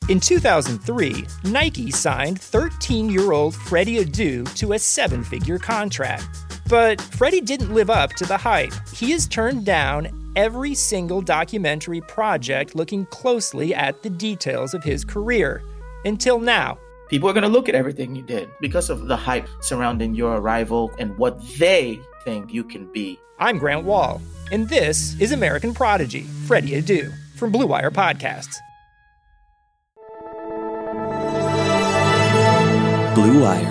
In 2003, Nike signed 13-year-old Freddie Adu to a 7-figure contract. But Freddie didn't live up to the hype. He has turned down every single documentary project looking closely at the details of his career. Until now. People are going to look at everything you did because of the hype surrounding your arrival and what they think you can be. I'm Grant Wall, and this is American Prodigy, Freddie Adu, from Blue Wire Podcasts. Blue Wire.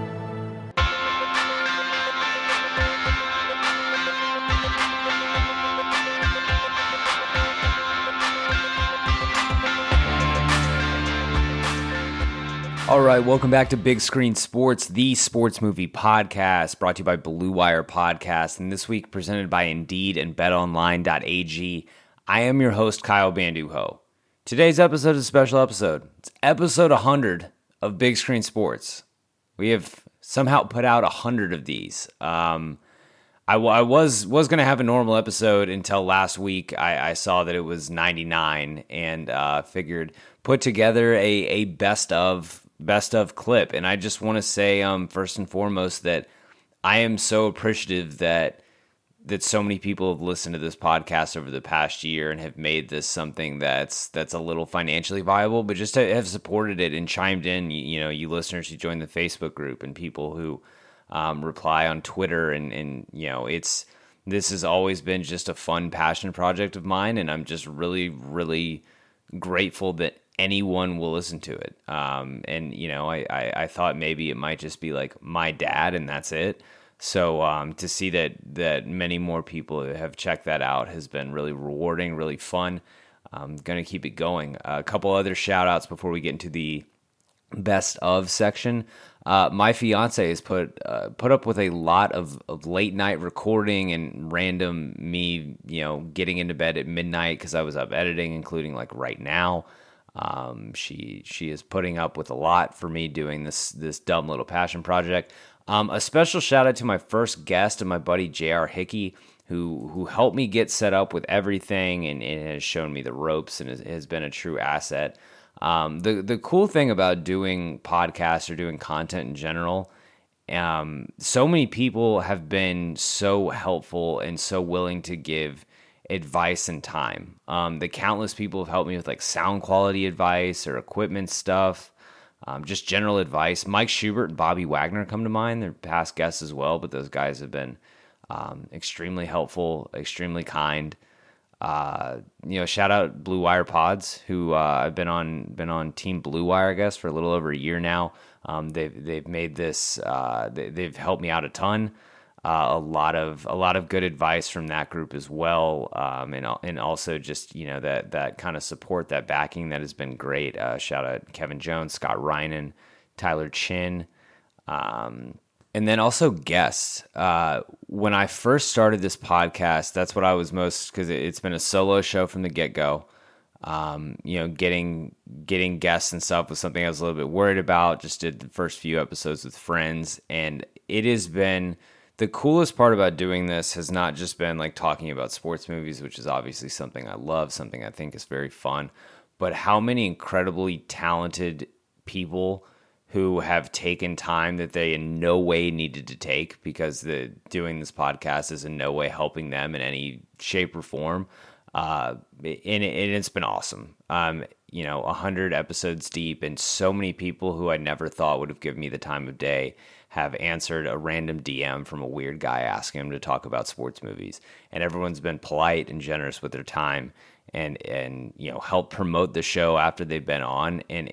All right, welcome back to Big Screen Sports, the sports movie podcast brought to you by Blue Wire Podcast, and this week presented by Indeed and BetOnline.ag. I am your host, Kyle Banduho. Today's episode is a special episode. It's episode 100 of Big Screen Sports. We have somehow put out 100 of these. I was going to have a normal episode until last week. I saw that it was 99 and figured put together a best of clip. And I just want to say first and foremost that I am so appreciative that so many people have listened to this podcast over the past year and have made this something that's a little financially viable, but just have supported it and chimed in. You listeners who join the Facebook group and people who reply on Twitter, and this has always been just a fun passion project of mine, and I'm just really, really grateful that anyone will listen to it. I thought maybe it might just be like my dad and that's it. So to see that many more people have checked that out has been really rewarding, really fun. I'm going to keep it going. A couple other shout outs before we get into the best of section. My fiance has put up with a lot of late night recording and random me, getting into bed at midnight because I was up editing, including like right now. She is putting up with a lot for me doing this dumb little passion project. A special shout out to my first guest and my buddy J.R. Hickey, who helped me get set up with everything and has shown me the ropes and has been a true asset. The cool thing about doing podcasts or doing content in general, so many people have been so helpful and so willing to give advice and time. The countless people have helped me with like sound quality advice or equipment stuff, just general advice. Mike Schubert and Bobby Wagner come to mind. They're past guests as well, but those guys have been extremely helpful, extremely kind. Shout out Blue Wire Pods, who I've been on Team Blue Wire, I guess, for a little over a year now. They've made this. They've helped me out a ton. A lot of good advice from that group as well, and also just that kind of support, that backing that has been great. Shout out Kevin Jones, Scott Reinen, Tyler Chin, and then also guests. When I first started this podcast, that's what I was most, because it's been a solo show from the get-go. Getting guests and stuff was something I was a little bit worried about. Just did the first few episodes with friends, and it has been. The coolest part about doing this has not just been like talking about sports movies, which is obviously something I love, something I think is very fun, but how many incredibly talented people who have taken time that they in no way needed to take, because doing this podcast is in no way helping them in any shape or form. And it's been awesome. 100 episodes deep, and so many people who I never thought would have given me the time of day have answered a random DM from a weird guy asking him to talk about sports movies. And everyone's been polite and generous with their time and help promote the show after they've been on. And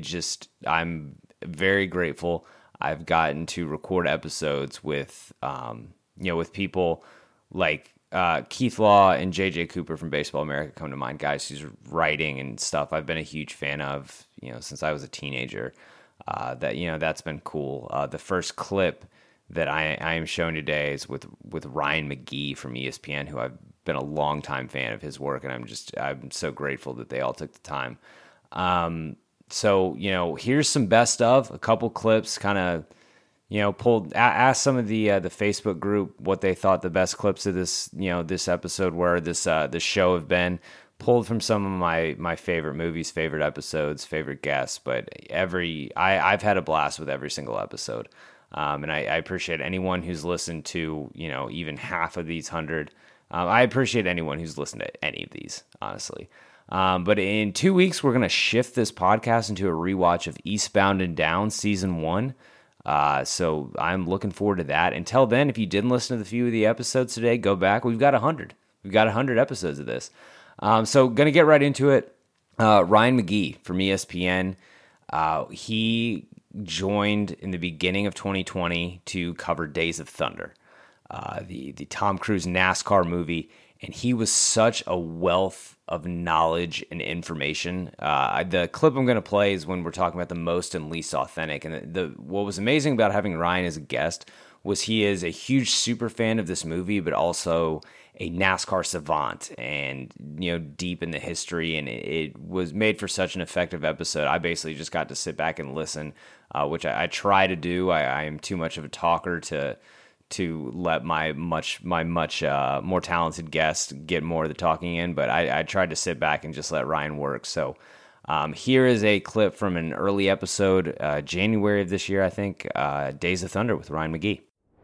I'm very grateful. I've gotten to record episodes with people like Keith Law and JJ Cooper from Baseball America come to mind, guys who's writing and stuff I've been a huge fan of, since I was a teenager. That's been cool. The first clip that I am showing today is with Ryan McGee from ESPN, who I've been a longtime fan of his work, and I'm so grateful that they all took the time. So here's some best of a couple clips, kind of asked some of the Facebook group what they thought the best clips of this this episode were, this show have been. pulled from some of my favorite movies, favorite episodes, favorite guests, but I've had a blast with every single episode. And I appreciate anyone who's listened to, even half of these 100. I appreciate anyone who's listened to any of these, honestly. But in 2 weeks, we're going to shift this podcast into a rewatch of Eastbound and Down Season 1. So I'm looking forward to that. Until then, if you didn't listen to the few of the episodes today, go back. We've got 100. We've got 100 episodes of this. So going to get right into it. Ryan McGee from ESPN. He joined in the beginning of 2020 to cover Days of Thunder, the Tom Cruise NASCAR movie. And he was such a wealth of knowledge and information. The clip I'm going to play is when we're talking about the most and least authentic. And what was amazing about having Ryan as a guest was he is a huge super fan of this movie, but also a NASCAR savant and, deep in the history. And it was made for such an effective episode. I basically just got to sit back and listen, which I try to do. I am too much of a talker to let my much more talented guest get more of the talking in, but I tried to sit back and just let Ryan work. So here is a clip from an early episode, January of this year, I think, Days of Thunder with Ryan McGee.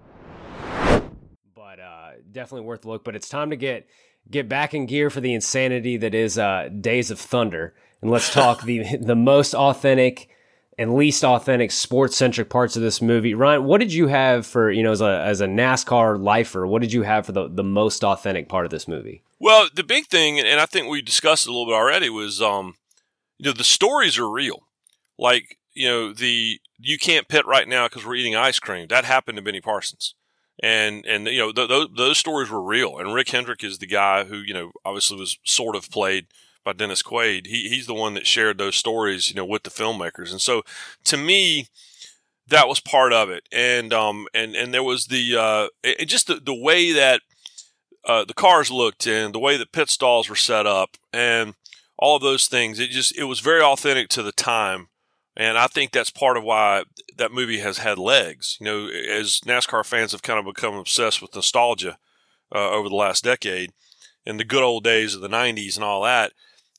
But definitely worth a look. But it's time to get back in gear for the insanity that is Days of Thunder, and let's talk the most authentic and least authentic sports-centric parts of this movie. Ryan, what did you have for, as a NASCAR lifer, what did you have for the most authentic part of this movie? Well, the big thing, and I think we discussed it a little bit already, was, the stories are real. Like, you can't pit right now because we're eating ice cream. That happened to Benny Parsons. And those stories were real. And Rick Hendrick is the guy who, obviously was sort of played by Dennis Quaid. He's the one that shared those stories, with the filmmakers. And so to me, that was part of it. And there was the way that the cars looked and the way that pit stalls were set up and all of those things. It was very authentic to the time. And I think that's part of why that movie has had legs. As NASCAR fans have kind of become obsessed with nostalgia over the last decade and the good old days of the 90s and all that.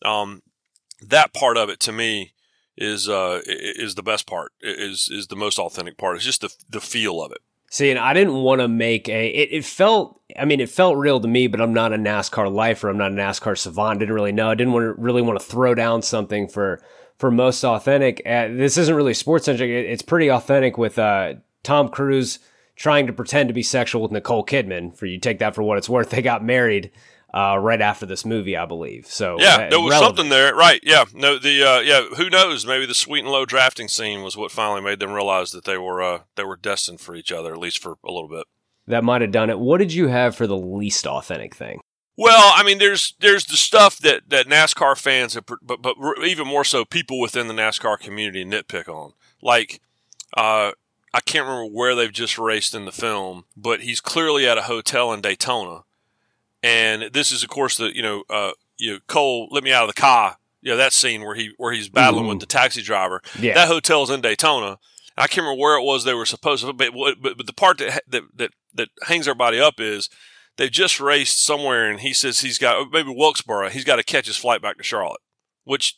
That part of it to me is the best part, is the most authentic part. It's just the feel of it. See, and I didn't want to make it felt real to me, but I'm not a NASCAR lifer. I'm not a NASCAR savant. Didn't really know. I didn't really want to throw down something for most authentic. This isn't really sports centric. It's pretty authentic with Tom Cruise trying to pretend to be sexual with Nicole Kidman. For you take that for what it's worth. They got married right after this movie, I believe. So yeah, there was something there, right? Yeah, no, who knows? Maybe the sweet and low drafting scene was what finally made them realize that they were destined for each other, at least for a little bit. That might have done it. What did you have for the least authentic thing? Well, I mean, there's the stuff that NASCAR fans have, but even more so, people within the NASCAR community nitpick on. Like, I can't remember where they've just raced in the film, but he's clearly at a hotel in Daytona. And this is, of course, Cole, let me out of the car. That scene where he's battling with the taxi driver. Yeah. That hotel's in Daytona. I can't remember where it was they were supposed to. But the part that hangs everybody up is they've just raced somewhere, and he says he's got maybe Wilkesboro. He's got to catch his flight back to Charlotte, which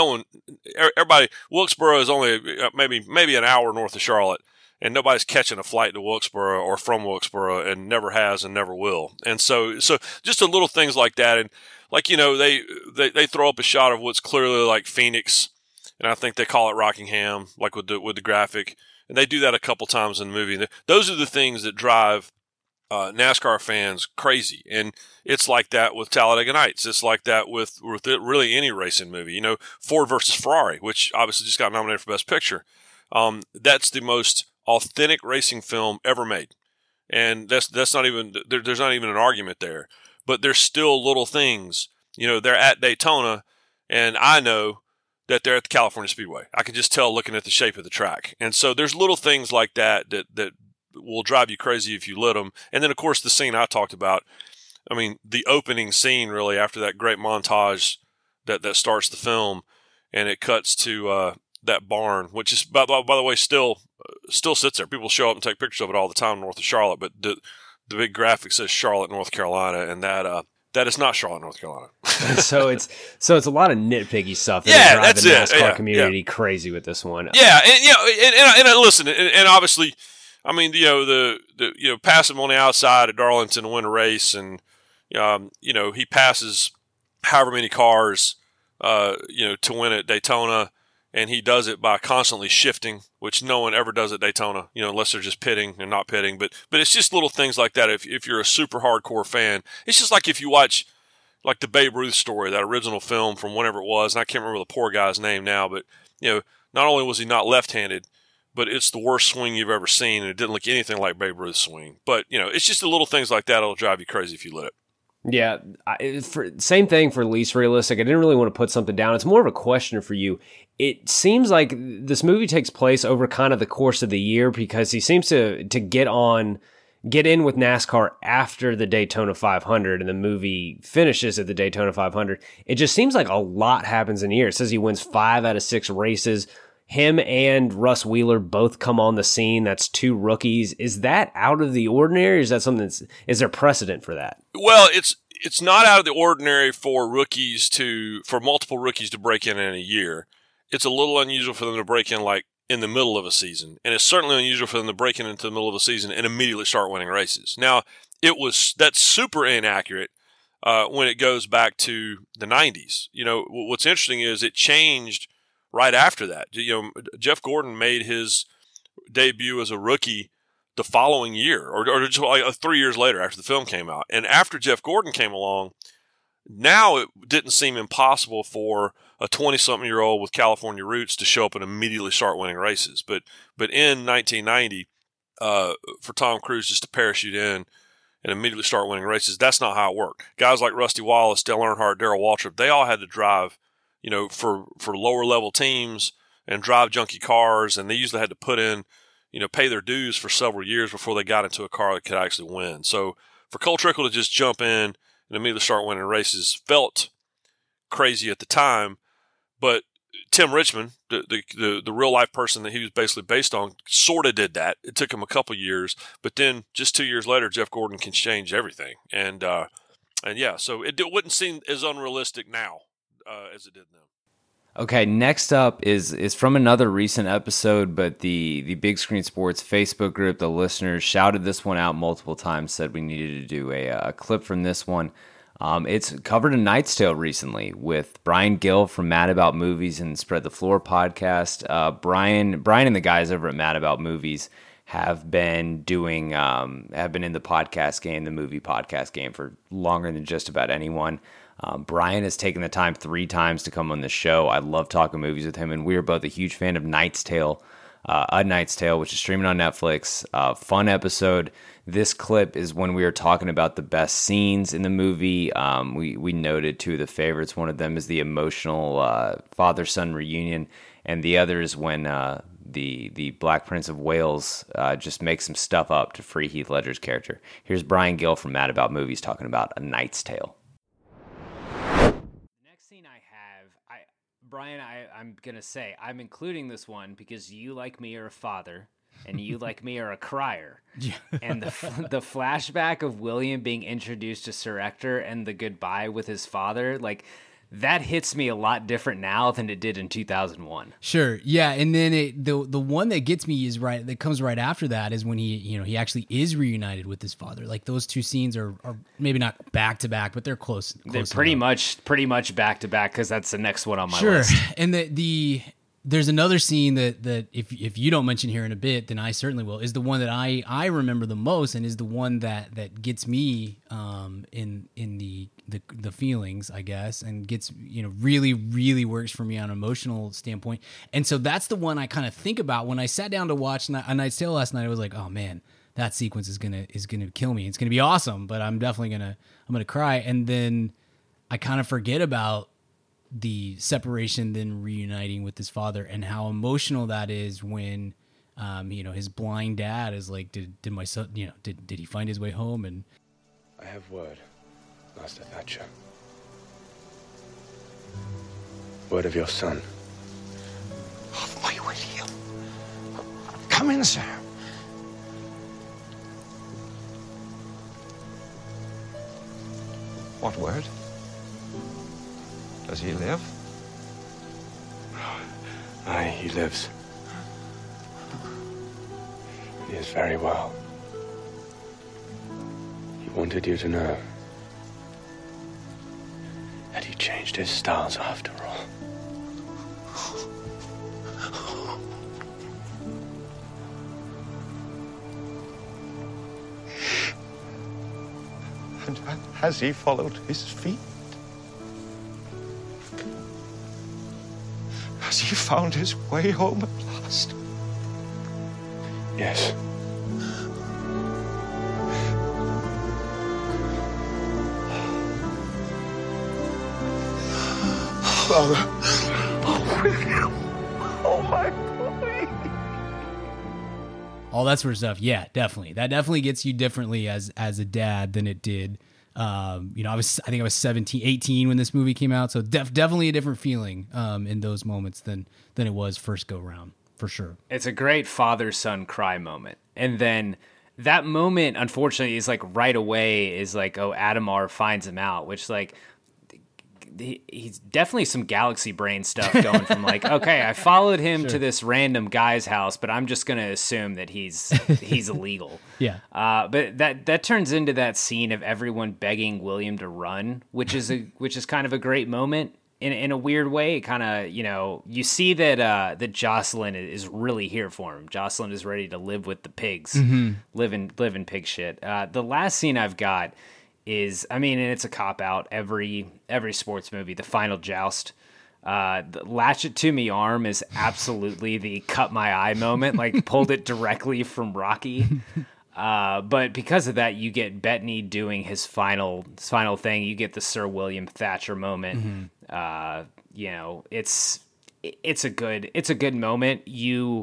Wilkesboro is only maybe an hour north of Charlotte. And nobody's catching a flight to Wilkesboro or from Wilkesboro, and never has and never will. And so just the little things like that. And like, they throw up a shot of what's clearly like Phoenix, and I think they call it Rockingham, like with the graphic. And they do that a couple times in the movie. Those are the things that drive NASCAR fans crazy. And it's like that with Talladega Nights. It's like that with really any racing movie. Ford versus Ferrari, which obviously just got nominated for Best Picture. That's the most authentic racing film ever made, and that's not even there's not even an argument there. But there's still little things. They're at Daytona, and I know that they're at the California Speedway. I can just tell looking at the shape of the track. And so there's little things like that will drive you crazy if you let them. And then of course the scene I talked about. I mean, the opening scene really after that great montage that starts the film, and it cuts to that barn, which is by the way still sits there. People show up and take pictures of it all the time north of Charlotte, but the big graphic says Charlotte, North Carolina, and that it's not Charlotte, North Carolina. so it's a lot of nitpicky stuff. That's the it. NASCAR community crazy with this one. Yeah, and listen, and obviously, I mean, the pass him on the outside at Darlington to win a race, and he passes however many cars, to win at Daytona, and he does it by constantly shifting, which no one ever does at Daytona, unless they're just pitting and not pitting. But it's just little things like that. If you're a super hardcore fan, it's just like if you watch like the Babe Ruth story, that original film from whenever it was, and I can't remember the poor guy's name now, but not only was he not left-handed, but it's the worst swing you've ever seen, and it didn't look anything like Babe Ruth's swing. But it's just the little things like that that'll drive you crazy if you let it. Yeah, same thing for least realistic. I didn't really want to put something down. It's more of a question for you. It seems like this movie takes place over kind of the course of the year because he seems to get in with NASCAR after the Daytona 500, and the movie finishes at the Daytona 500. It just seems like a lot happens in a year. It says he wins 5 out of 6 races. Him and Russ Wheeler both come on the scene. That's 2 rookies. Is that out of the ordinary? Or is that something is there precedent for that? Well, it's not out of the ordinary for multiple rookies to break in a year. It's a little unusual for them to break in like in the middle of a season. And it's certainly unusual for them to break into the middle of a season and immediately start winning races. Now, that's super inaccurate when it goes back to the 90s. What's interesting is it changed right after that. Jeff Gordon made his debut as a rookie the following year, or just like 3 years later after the film came out. And after Jeff Gordon came along, now it didn't seem impossible for a 20-something-year-old with California roots to show up and immediately start winning races. But in 1990, for Tom Cruise just to parachute in and immediately start winning races, that's not how it worked. Guys like Rusty Wallace, Dale Earnhardt, Darrell Waltrip, they all had to drive for lower level teams and drive junky cars, and they usually had to put in, pay their dues for several years before they got into a car that could actually win. So for Cole Trickle to just jump in and immediately start winning races felt crazy at the time, but Tim Richmond, the real life person that he was basically based on, sort of did that. It took him a couple years, but then just 2 years later, Jeff Gordon can change everything, and yeah, so it wouldn't seem as unrealistic now as it did then. Okay, next up is from another recent episode, but the Big Screen Sports Facebook group, the listeners shouted this one out multiple times, said we needed to do a clip from this one. It's covered A Knight's Tale recently with Brian Gill from Mad About Movies and Spread the Floor podcast. Brian and the guys over at Mad About Movies have been in the podcast game, the movie podcast game, for longer than just about anyone. Brian has taken the time 3 times to come on the show. I love talking movies with him, and we are both a huge fan of Knight's Tale, A Knight's Tale, which is streaming on Netflix. Fun episode. This clip is when we were talking about the best scenes in the movie. We noted 2 of the favorites. One of them is the emotional father-son reunion, and the other is when the Black Prince of Wales just makes some stuff up to free Heath Ledger's character. Here's Brian Gill from Mad About Movies talking about A Knight's Tale. Brian, I'm going to say, I'm including this one because you, like me, are a father, and you, like me, are a crier. Yeah. And the flashback of William being introduced to Sir Ector and the goodbye with his father, like, that hits me a lot different now than it did in 2001. Sure, yeah, and then the one that gets me that comes right after that is when he actually is reunited with his father. Like, those 2 scenes are maybe not back to back, but they're close. They're pretty much back to back because that's the next one on my list. Sure, and there's another scene that if you don't mention here in a bit, then I certainly will, is the one that I remember the most, and is the one that gets me in the feelings, I guess, and gets really, really works for me on an emotional standpoint. And so that's the one I kind of think about when I sat down to watch A Knight's Tale last night. I was like, oh man, that sequence is gonna kill me. It's gonna be awesome, but I'm definitely gonna cry. And then I kind of forget about the separation, then reuniting with his father, and how emotional that is when his blind dad is like, did my son, did he find his way home? And I have word, Master Thatcher. Word of your son. Of my William. Come in, sir. What word? Does he live? Aye, he lives. He is very well. He wanted you to know that he changed his styles after all. And has he followed his feet? Has he found his way home at last? Yes. Father. Oh, William. Oh, my boy. All that sort of stuff. Yeah, definitely. That definitely gets you differently as a dad than it did. I think I was 17, 18 when this movie came out. So definitely a different feeling in those moments than it was first go round, for sure. It's a great father-son cry moment. And then that moment, unfortunately, is like right away is like, oh, Adamar finds him out, which like, he's definitely some galaxy brain stuff going from like, okay, I followed him to this random guy's house, but I'm just going to assume that he's illegal. Yeah. But that turns into that scene of everyone begging William to run, which is kind of a great moment in a weird way. It kind of, you see that Jocelyn is really here for him. Jocelyn is ready to live with the pigs, live in pig shit. The last scene I've got is, and it's a cop-out, every sports movie, the final joust. The latch it to me arm is absolutely the cut my eye moment, like pulled it directly from Rocky. But because of that, you get Bettany doing his final thing. You get the Sir William Thatcher moment. It's a good moment. You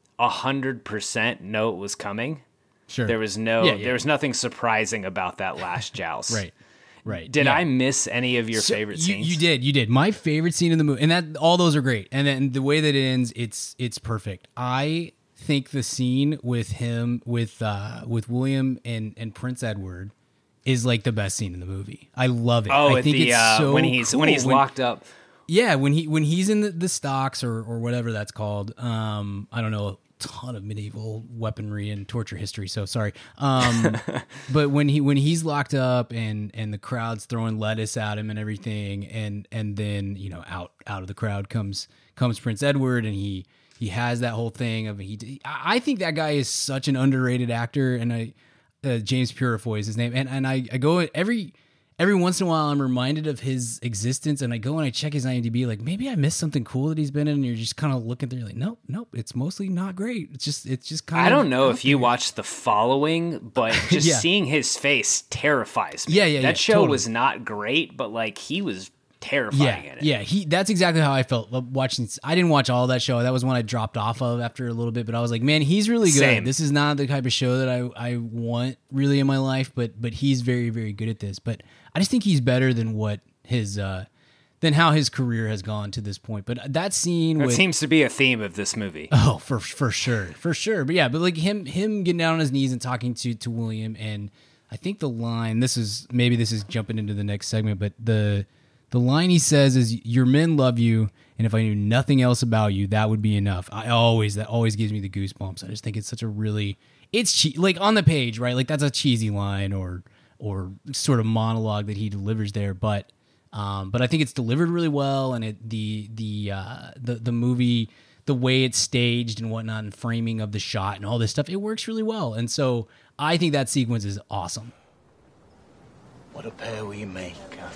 100% know it was coming. Sure. There was there was nothing surprising about that last joust. Right. Did I miss any of your favorite scenes? You did. My favorite scene in the movie, and that all those are great. And then the way that it ends, it's perfect. I think the scene with him, with William and Prince Edward, is like the best scene in the movie. I love it. Oh, I think it's so when he's locked up. Yeah, when he's in the stocks or whatever that's called. I don't know. Ton of medieval weaponry and torture history, so sorry. But when he's locked up and the crowd's throwing lettuce at him and everything, and then out of the crowd comes Prince Edward, and he has that whole thing of I think that guy is such an underrated actor, and James Purefoy is his name, and I go every once in a while I'm reminded of his existence, and I go and I check his IMDb, like maybe I missed something cool that he's been in, and you're just kind of looking through, like nope, it's mostly not great. It's just kind of. I don't know if you watched The Following, but just seeing his face terrifies me. Yeah. That show totally was not great, but like he was terrifying in it. Yeah, that's exactly how I felt watching. I didn't watch all that show. That was one I dropped off of after a little bit, but I was like, man, he's really good. Same. This is not the type of show that I want really in my life, but he's very, very good at this. But I just think he's better than what than how his career has gone to this point. But that scene seems to be a theme of this movie. Oh, for sure. But yeah, but like him getting down on his knees and talking to William, and I think the line, this is jumping into the next segment, but the line he says is, "Your men love you, and if I knew nothing else about you, that would be enough." That always gives me the goosebumps. I just think it's such a really, like on the page, right? Like that's a cheesy line or sort of monologue that he delivers there, but I think it's delivered really well, and the movie, the way it's staged and whatnot, and framing of the shot and all this stuff, it works really well. And so I think that sequence is awesome. What a pair we make.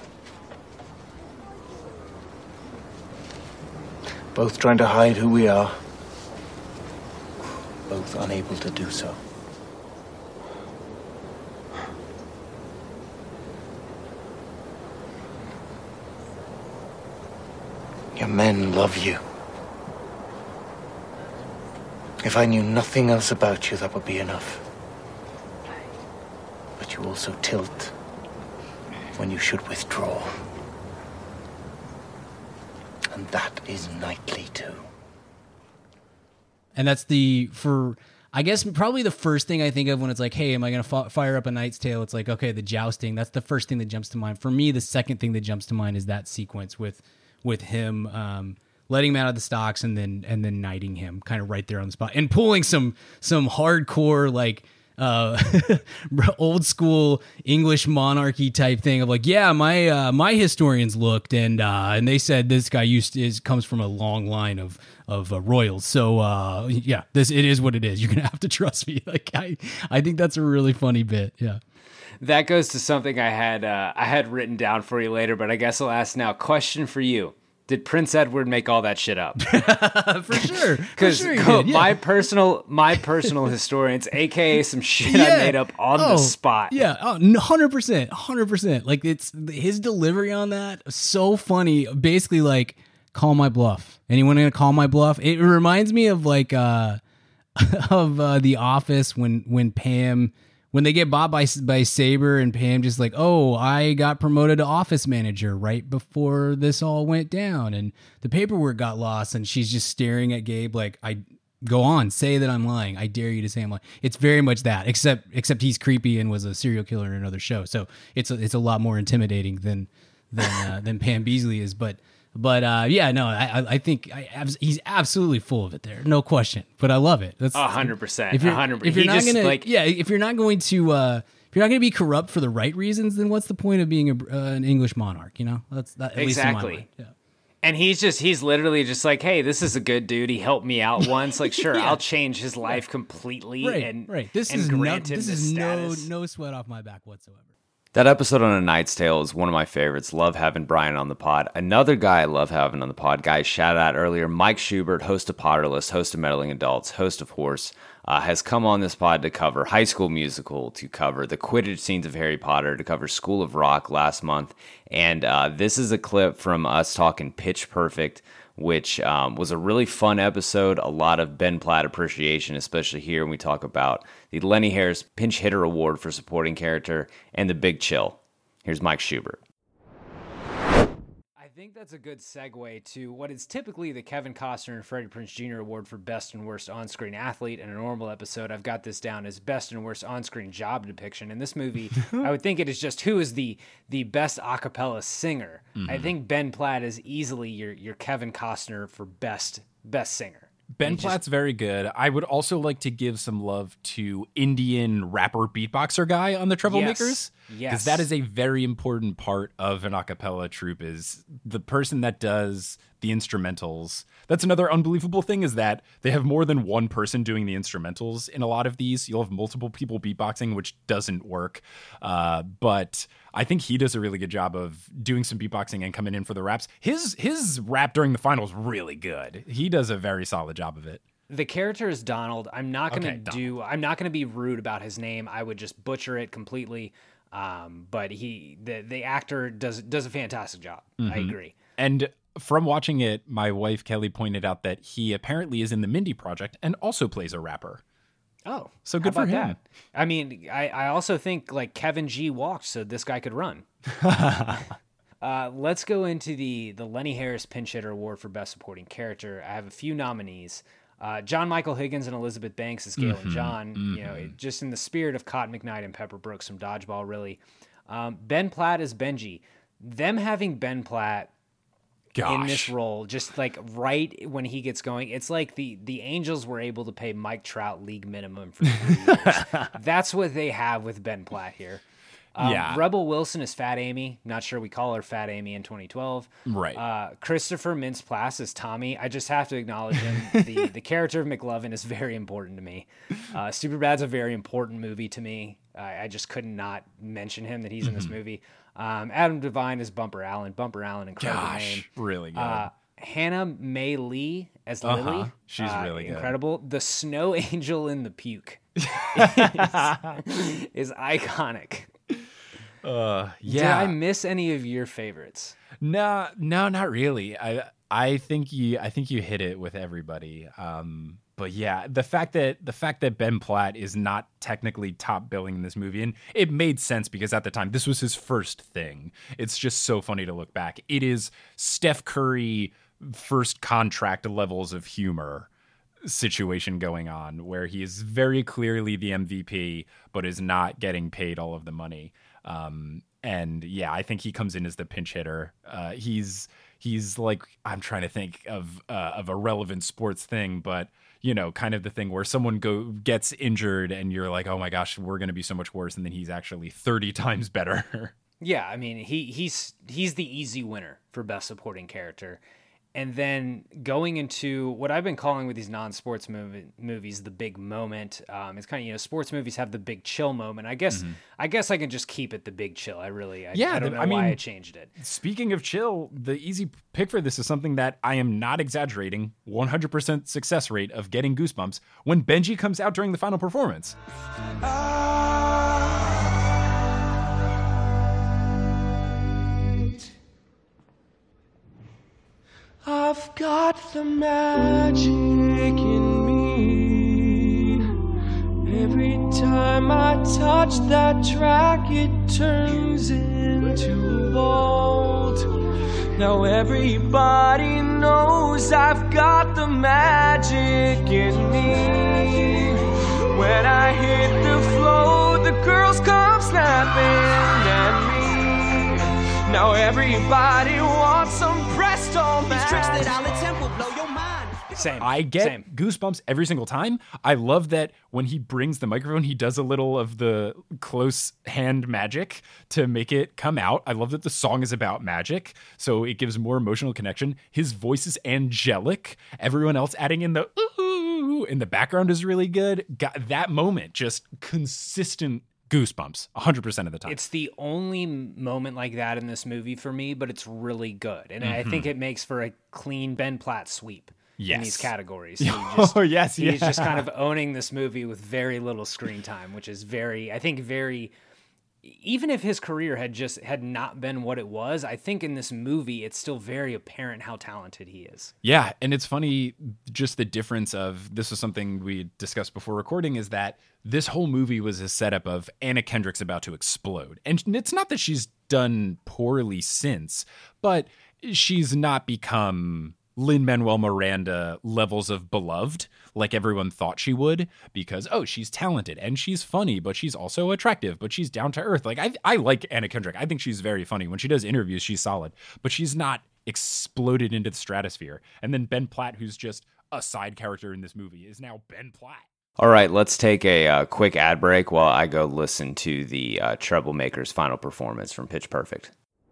Both trying to hide who we are. Both unable to do so. Your men love you. If I knew nothing else about you, that would be enough. But you also tilt when you should withdraw. And that is knightly too. And that's I guess probably the first thing I think of when it's like, hey, am I going to fire up A Knight's Tale? It's like, okay, the jousting. That's the first thing that jumps to mind. For me, the second thing that jumps to mind is that sequence with him letting him out of the stocks and then knighting him kind of right there on the spot and pulling some hardcore like old school English monarchy type thing of like, yeah, my historians looked and they said this guy comes from a long line of royals. So yeah, it is what it is. You're gonna have to trust me. Like I think that's a really funny bit. Yeah. That goes to something I had written down for you later, but I guess I'll ask now. Question for you. Did Prince Edward make all that shit up? For sure. Because my personal historians, aka some shit I made up on the spot. Yeah, 100%. Like it's his delivery on that, so funny. Basically, like, call my bluff. Anyone gonna call my bluff? It reminds me of like of The Office when Pam. When they get bought by Saber and Pam just like, oh, I got promoted to office manager right before this all went down and the paperwork got lost, and she's just staring at Gabe like, I go on, say that I'm lying. I dare you to say I'm lying. It's very much that, except he's creepy and was a serial killer in another show. So it's a lot more intimidating than Pam Beesly is. But yeah, no, I think he's absolutely full of it there, no question. But I love it. That's 100%. If you're not going to be corrupt for the right reasons, then what's the point of being an English monarch? You know, that's at least in my mind. Yeah. And he's literally just like, hey, this is a good dude. He helped me out once. Like, sure, Yeah. I'll change his life completely. Right. This is no sweat off my back whatsoever. That episode on A Knight's Tale is one of my favorites. Love having Brian on the pod. Another guy I love having on the pod, guy shouted out earlier, Mike Schubert, host of Potterless, host of Meddling Adults, host of Horse, has come on this pod to cover High School Musical, to cover the Quidditch scenes of Harry Potter, to cover School of Rock last month. And this is a clip from us talking Pitch Perfect, which was a really fun episode. A lot of Ben Platt appreciation, especially here when we talk about the Lenny Harris Pinch Hitter Award for Supporting Character and The Big Chill. Here's Mike Schubert. I think that's a good segue to what is typically the Kevin Costner and Freddie Prinze Jr. Award for Best and Worst On-Screen Athlete. In a normal episode, I've got this down as Best and Worst On-Screen Job Depiction. In this movie, I would think it is just who is the best a cappella singer. Mm-hmm. I think Ben Platt is easily your Kevin Costner for best singer. Ben Platt's very good. I would also like to give some love to Indian rapper beatboxer guy on the Troublemakers. Yes. Because that is a very important part of an a cappella troupe, is the person that does the instrumentals. That's another unbelievable thing, is that they have more than one person doing the instrumentals in a lot of these. You'll have multiple people beatboxing, which doesn't work. But I think he does a really good job of doing some beatboxing and coming in for the raps. His rap during the finals really good. He does a very solid job of it. The character is Donald. I'm not going to be rude about his name. I would just butcher it completely. But the actor does a fantastic job. Mm-hmm. I agree. And from watching it, my wife Kelly pointed out that he apparently is in the Mindy Project and also plays a rapper. Oh, so good for him. That? I mean, I also think like Kevin G walked, so this guy could run. Let's go into the Lenny Harris Pinch Hitter Award for Best Supporting Character. I have a few nominees. John Michael Higgins and Elizabeth Banks as Gail and John. Mm-hmm. You know, just in the spirit of Cotton McKnight and Pepper Brooks from Dodgeball, really. Ben Platt as Benji. Them having Ben Platt in this role, just like right when he gets going, it's like the Angels were able to pay Mike Trout league minimum for 3 years. That's what they have with Ben Platt here. Rebel Wilson is Fat Amy. Not sure we call her Fat Amy in 2012. Right. Christopher Mintz-Plasse is Tommy. I just have to acknowledge him. The character of McLovin is very important to me. Superbad's a very important movie to me. I just could not mention him, that he's in this movie. Adam Devine is Bumper Allen. Bumper Allen, incredible name. Really good. Hannah Mae Lee as Lily. She's really good. Incredible. The Snow Angel in the Puke is iconic. Yeah. Did I miss any of your favorites? No, not really. I think you hit it with everybody. But yeah, the fact that Ben Platt is not technically top billing in this movie, and it made sense because at the time this was his first thing. It's just so funny to look back. It is Steph Curry first contract levels of humor. situation going on where he is very clearly the MVP, but is not getting paid all of the money. And yeah, I think he comes in as the pinch hitter. He's like, I'm trying to think of a relevant sports thing, but kind of the thing where someone gets injured and you're like, oh my gosh, we're going to be so much worse. And then he's actually 30 times better. Yeah. I mean, he's the easy winner for best supporting character. And then going into what I've been calling with these non-sports movies, the big moment. It's kind of, sports movies have the big chill moment. I guess I can just keep it the big chill. I don't know why I changed it. Speaking of chill, the easy pick for this is something that I am not exaggerating. 100% success rate of getting goosebumps when Benji comes out during the final performance. I've got the magic in me. Every time I touch that track, it turns into gold. Now everybody knows I've got the magic in me. When I hit the floor, the girls come snapping at me. Now everybody wants some Presto magic. These tricks that I'll attempt will blow your mind. Same. I get goosebumps every single time. I love that when he brings the microphone, he does a little of the close hand magic to make it come out. I love that the song is about magic, so it gives more emotional connection. His voice is angelic. Everyone else adding in the ooh in the background is really good. Got that moment, just consistent goosebumps 100% of the time. It's the only moment like that in this movie for me, but it's really good. And I think it makes for a clean Ben Platt sweep in these categories. He's just kind of owning this movie with very little screen time, which is very, even if his career had not been what it was, I think in this movie, it's still very apparent how talented he is. Yeah. And it's funny, just the difference of, this is something we discussed before recording, is that this whole movie was a setup of Anna Kendrick's about to explode. And it's not that she's done poorly since, but she's not become Lin-Manuel Miranda levels of beloved like everyone thought she would, because, she's talented and she's funny, but she's also attractive, but she's down to earth. Like, I like Anna Kendrick. I think she's very funny. When she does interviews, she's solid, but she's not exploded into the stratosphere. And then Ben Platt, who's just a side character in this movie, is now Ben Platt. All right, let's take a quick ad break while I go listen to the Troublemakers' final performance from Pitch Perfect.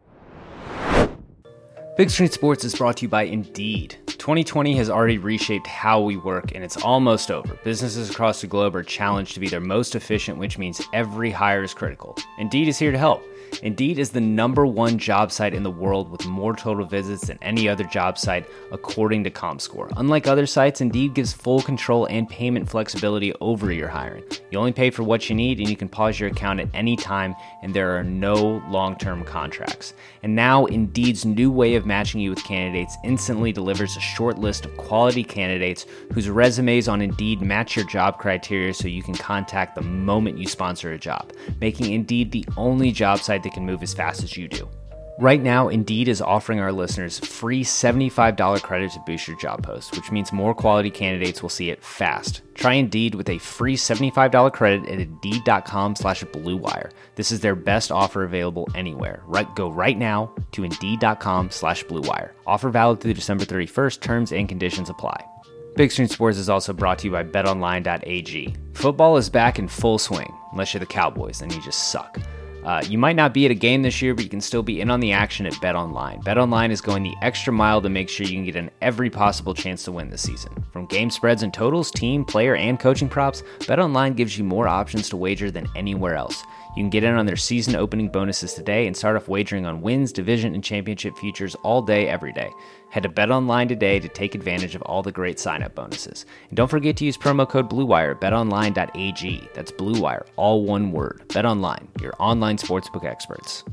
Big Screen Sports is brought to you by Indeed. 2020 has already reshaped how we work, and it's almost over. Businesses across the globe are challenged to be their most efficient, which means every hire is critical. Indeed is here to help. Indeed is the #1 job site in the world with more total visits than any other job site, according to ComScore. Unlike other sites, Indeed gives full control and payment flexibility over your hiring. You only pay for what you need, and you can pause your account at any time, and there are no long-term contracts. And now, Indeed's new way of matching you with candidates instantly delivers a short list of quality candidates whose resumes on Indeed match your job criteria, so you can contact the moment you sponsor a job, making Indeed the only job site that can move as fast as you do. Right now, Indeed is offering our listeners free $75 credit to boost your job post, which means more quality candidates will see it fast. Try Indeed with a free $75 credit at Indeed.com/Blue Wire. This is their best offer available anywhere. Go right now to Indeed.com/Blue Wire. Offer valid through December 31st. Terms and conditions apply. Big Screen Sports is also brought to you by BetOnline.ag. Football is back in full swing, unless you're the Cowboys, then you just suck. You might not be at a game this year, but you can still be in on the action at BetOnline. BetOnline is going the extra mile to make sure you can get in every possible chance to win this season. From game spreads and totals, team, player, and coaching props, BetOnline gives you more options to wager than anywhere else. You can get in on their season opening bonuses today and start off wagering on wins, division, and championship futures all day, every day. Head to BetOnline today to take advantage of all the great sign-up bonuses. And don't forget to use promo code BlueWire at betonline.ag. That's Blue Wire, all one word. BetOnline, your online sportsbook experts.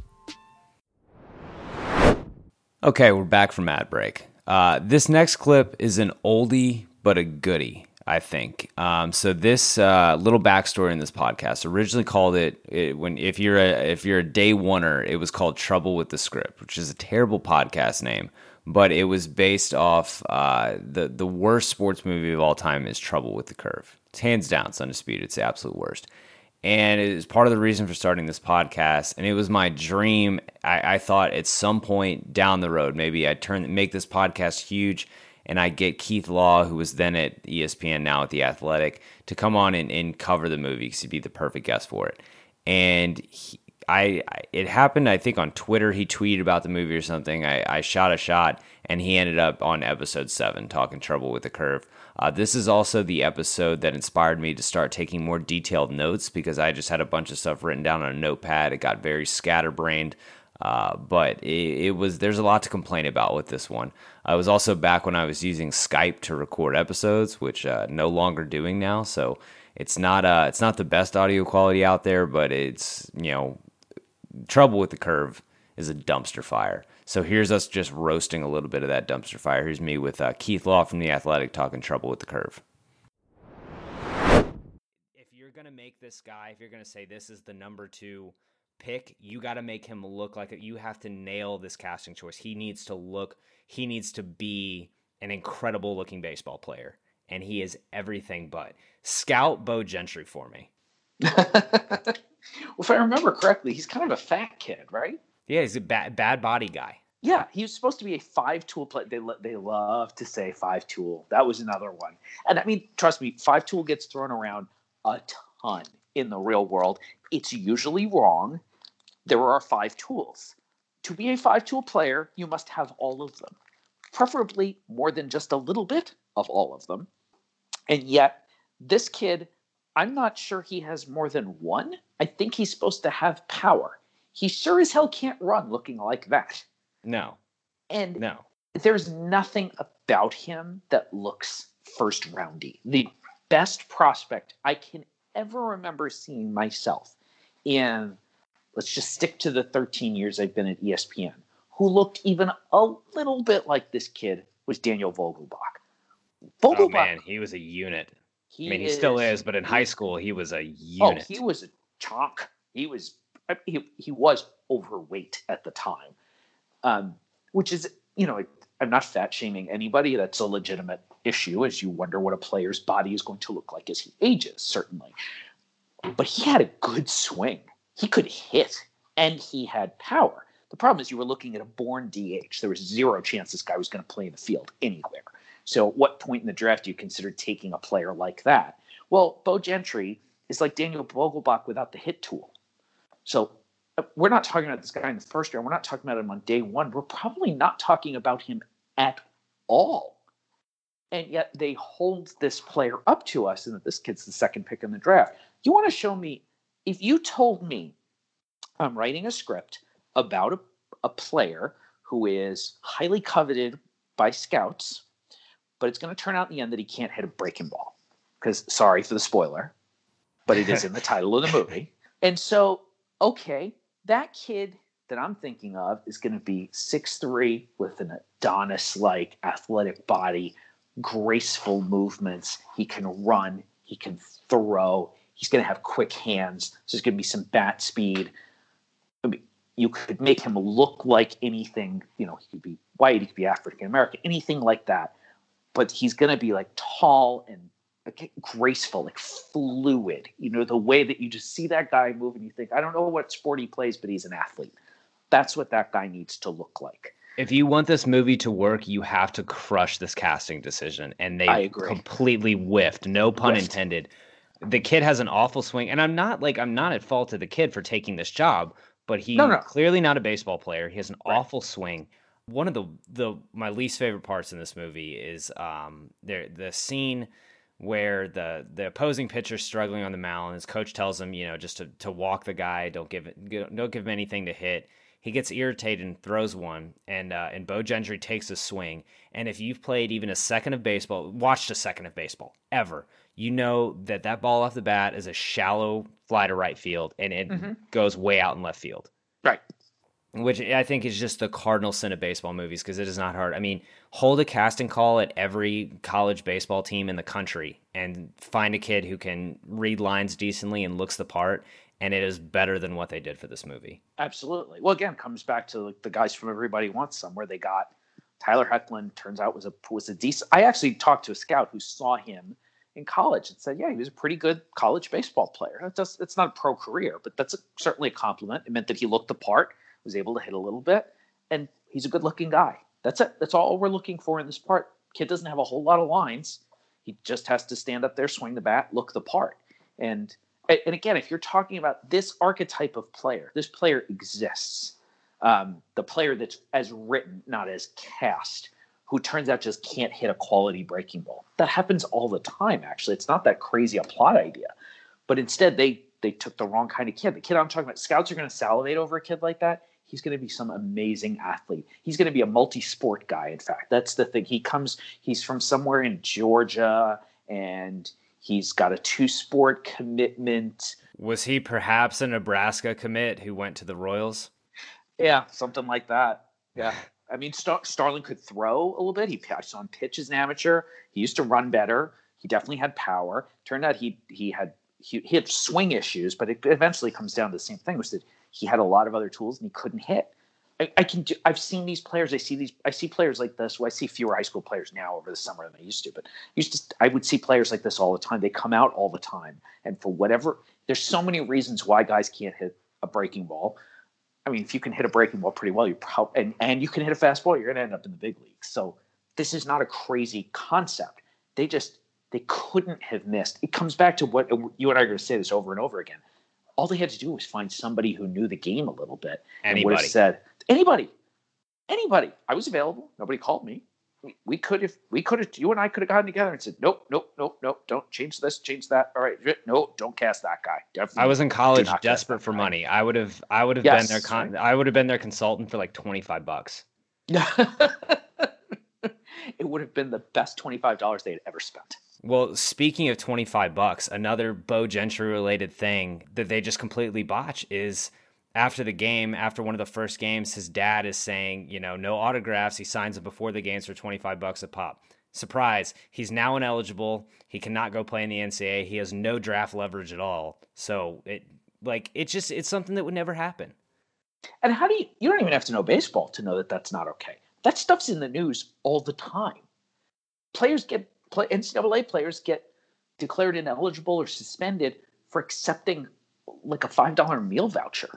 Okay, we're back from ad break. This next clip is an oldie but a goodie, I think. So this little backstory in this podcast, originally called if you're a day oneer, it was called Trouble with the Script, which is a terrible podcast name. but it was based off the worst sports movie of all time is Trouble with the Curve. It's hands down, it's undisputed. It's the absolute worst. And it was part of the reason for starting this podcast. And it was my dream. I thought at some point down the road, maybe I'd make this podcast huge and I'd get Keith Law, who was then at ESPN, now at The Athletic, to come on and cover the movie because he'd be the perfect guest for it. And it happened, I think, on Twitter. He tweeted about the movie or something. I shot a shot, and he ended up on episode 7 talking Trouble with the Curve. This is also the episode that inspired me to start taking more detailed notes because I just had a bunch of stuff written down on a notepad. It got very scatterbrained, but there's a lot to complain about with this one. I was also back when I was using Skype to record episodes, which no longer doing now. So it's not the best audio quality out there, but it's, Trouble with the Curve is a dumpster fire. So here's us just roasting a little bit of that dumpster fire. Here's me with Keith Law from The Athletic talking Trouble with the Curve. If you're going to make this guy, if you're going to say this is the number 2 pick, you got to make him look like you have to nail this casting choice. He needs to be an incredible looking baseball player, and he is everything but. Scout Bo Gentry for me. Well, if I remember correctly, he's kind of a fat kid, right? Yeah, he's a bad body guy. Yeah, he was supposed to be a 5-tool player. They love to say 5-tool. That was another one. And I mean, trust me, 5-tool gets thrown around a ton in the real world. It's usually wrong. There are 5 tools. To be a 5-tool player, you must have all of them, preferably more than just a little bit of all of them. And yet, this kid, I'm not sure he has more than one. I think he's supposed to have power. He sure as hell can't run looking like that. No. And no. There's nothing about him that looks first roundy. The best prospect I can ever remember seeing myself in, let's just stick to the 13 years I've been at ESPN, who looked even a little bit like this kid, was Daniel Vogelbach. Oh man, he was a unit. He still is, but in high school he was a unit. Oh, he was a chonk. He was overweight at the time, which is, I'm not fat shaming anybody. That's a legitimate issue, as you wonder what a player's body is going to look like as he ages, certainly. But he had a good swing. He could hit, and he had power. The problem is you were looking at a born DH. There was zero chance this guy was going to play in the field anywhere. So at what point in the draft do you consider taking a player like that? Well, Bo Gentry is like Daniel Vogelbach without the hit tool. So we're not talking about this guy in the first round. We're not talking about him on day one. We're probably not talking about him at all. And yet they hold this player up to us and that this kid's the second pick in the draft. You want to show me, if you told me I'm writing a script about a player who is highly coveted by scouts, but it's going to turn out in the end that he can't hit a breaking ball. Because, sorry for the spoiler, but it is in the title of the movie. And so, okay, that kid that I'm thinking of is going to be 6'3" with an Adonis-like athletic body, graceful movements. He can run. He can throw. He's going to have quick hands. So there's going to be some bat speed. I mean, you could make him look like anything. He could be white. He could be African-American, anything like that. But he's going to be like tall and graceful, like fluid. The way that you just see that guy move and you think, I don't know what sport he plays, but he's an athlete. That's what that guy needs to look like. If you want this movie to work, you have to crush this casting decision. And they completely whiffed. No pun intended. The kid has an awful swing. And I'm not at fault of the kid for taking this job, but he's clearly not a baseball player. He has an awful swing. One of my least favorite parts in this movie is the scene where the opposing pitcher's struggling on the mound. His coach tells him, just to walk the guy, don't give him anything to hit. He gets irritated and throws one, and Bo Gentry takes a swing. And if you've played even watched a second of baseball ever, you know that ball off the bat is a shallow fly to right field, and it goes way out in left field. Right. Which I think is just the cardinal sin of baseball movies, because it is not hard. I mean, hold a casting call at every college baseball team in the country and find a kid who can read lines decently and looks the part, and it is better than what they did for this movie. Absolutely. Well, again, it comes back to the guys from Everybody Wants Some, where they got Tyler Hoechlin turns out was a decent. I actually talked to a scout who saw him in college and said, yeah, he was a pretty good college baseball player. It's not a pro career, but that's certainly a compliment. It meant that he looked the part, was able to hit a little bit, and he's a good looking guy. That's it. That's all we're looking for in this part. Kid doesn't have a whole lot of lines. He just has to stand up there, swing the bat, look the part. And again, if you're talking about this archetype of player, this player exists. The player that's as written, not as cast, who turns out just can't hit a quality breaking ball. That happens all the time, actually. It's not that crazy a plot idea. But instead, they took the wrong kind of kid. The kid I'm talking about, scouts are going to salivate over a kid like that. He's going to be some amazing athlete. He's going to be a multi-sport guy, in fact. That's the thing. He's from somewhere in Georgia, and he's got a 2-sport commitment. Was he perhaps a Nebraska commit who went to the Royals? Yeah, something like that. Yeah. I mean, Starling could throw a little bit. I saw him pitch as an amateur. He used to run better. He definitely had power. Turned out he had swing issues, but it eventually comes down to the same thing, which is that he had a lot of other tools and he couldn't hit. I've seen these players. I see players like this. Well, I see fewer high school players now over the summer than I used to, but I would see players like this all the time. They come out all the time, and for whatever, there's so many reasons why guys can't hit a breaking ball. I mean, if you can hit a breaking ball pretty well, and you can hit a fastball, you're going to end up in the big leagues. So this is not a crazy concept. They couldn't have missed. It comes back to what you and I are going to say this over and over again. All they had to do was find somebody who knew the game a little bit. Anybody. And would have said, anybody. I was available. Nobody called me. We could have, you and I could have gotten together and said, nope, don't change this, change that. All right, no, don't cast that guy. Definitely. I was in college, desperate for money. I would have been their I would have been their consultant for like $25. It would have been the best $25 they had ever spent. Well, speaking of $25, another Bo Gentry related thing that they just completely botch is after the game, after one of the first games, his dad is saying, no autographs. He signs them before the games for $25 a pop. Surprise. He's now ineligible. He cannot go play in the NCAA. He has no draft leverage at all. So it's something that would never happen. And you don't even have to know baseball to know that that's not okay. That stuff's in the news all the time. NCAA players get declared ineligible or suspended for accepting like a $5 meal voucher.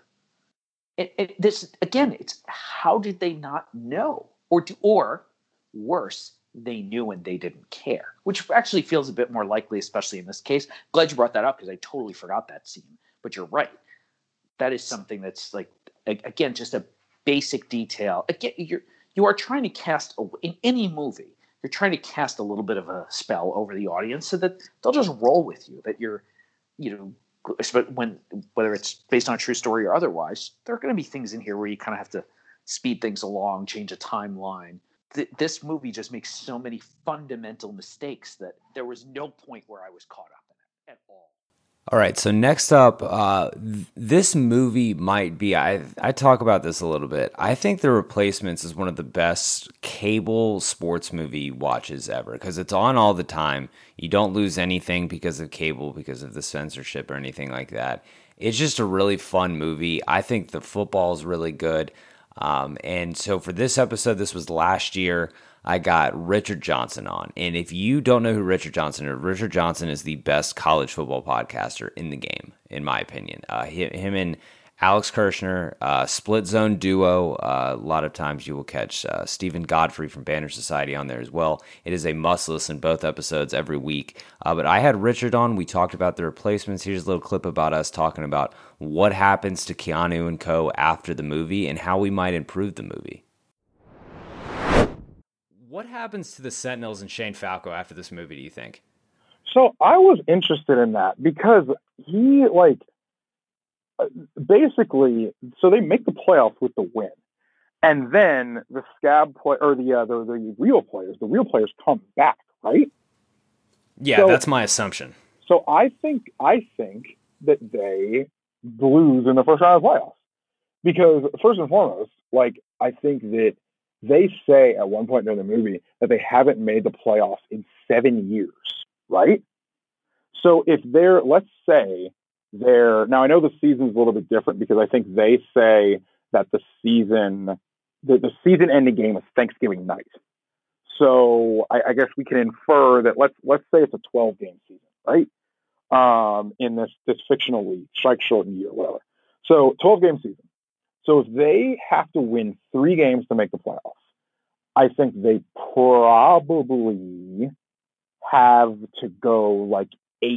It's how did they not know? Or worse, they knew and they didn't care, which actually feels a bit more likely, especially in this case. Glad you brought that up because I totally forgot that scene. But you're right. That is something that's like, again, just a basic detail. Again, you are trying to cast in any movie. You're trying to cast a little bit of a spell over the audience so that they'll just roll with you. That you're, whether it's based on a true story or otherwise, there are going to be things in here where you kind of have to speed things along, change a timeline. This movie just makes so many fundamental mistakes that there was no point where I was caught up in it at all. All right, so next up, this movie might be, I talk about this a little bit. I think The Replacements is one of the best cable sports movie watches ever because it's on all the time. You don't lose anything because of cable, because of the censorship or anything like that. It's just a really fun movie. I think the football is really good. And so for this episode, this was last year, I got Richard Johnson on. And if you don't know who Richard Johnson is the best college football podcaster in the game, in my opinion. Him and Alex Kirshner, split zone duo. A lot of times you will catch Stephen Godfrey from Banner Society on there as well. It is a must listen, both episodes every week. But I had Richard on. We talked about The Replacements. Here's a little clip about us talking about what happens to Keanu and co. after the movie and how we might improve the movie. What happens to the Sentinels and Shane Falco after this movie, do you think? So I was interested in that because he, basically, so they make the playoffs with the win. And then the scab play or the real players come back, right? Yeah, so, that's my assumption. So I think that they lose in the first round of playoffs. Because first and foremost, I think that they say at one point during the movie that they haven't made the playoffs in 7 years, right? So if let's say now I know the season's a little bit different because I think they say that the season the season-ending game is Thanksgiving night. So I guess we can infer that let's say it's a 12-game season, right? In this fictional league, strike shortened year, whatever. So 12-game season. So if they have to win 3 games to make the playoffs, I think they probably have to go like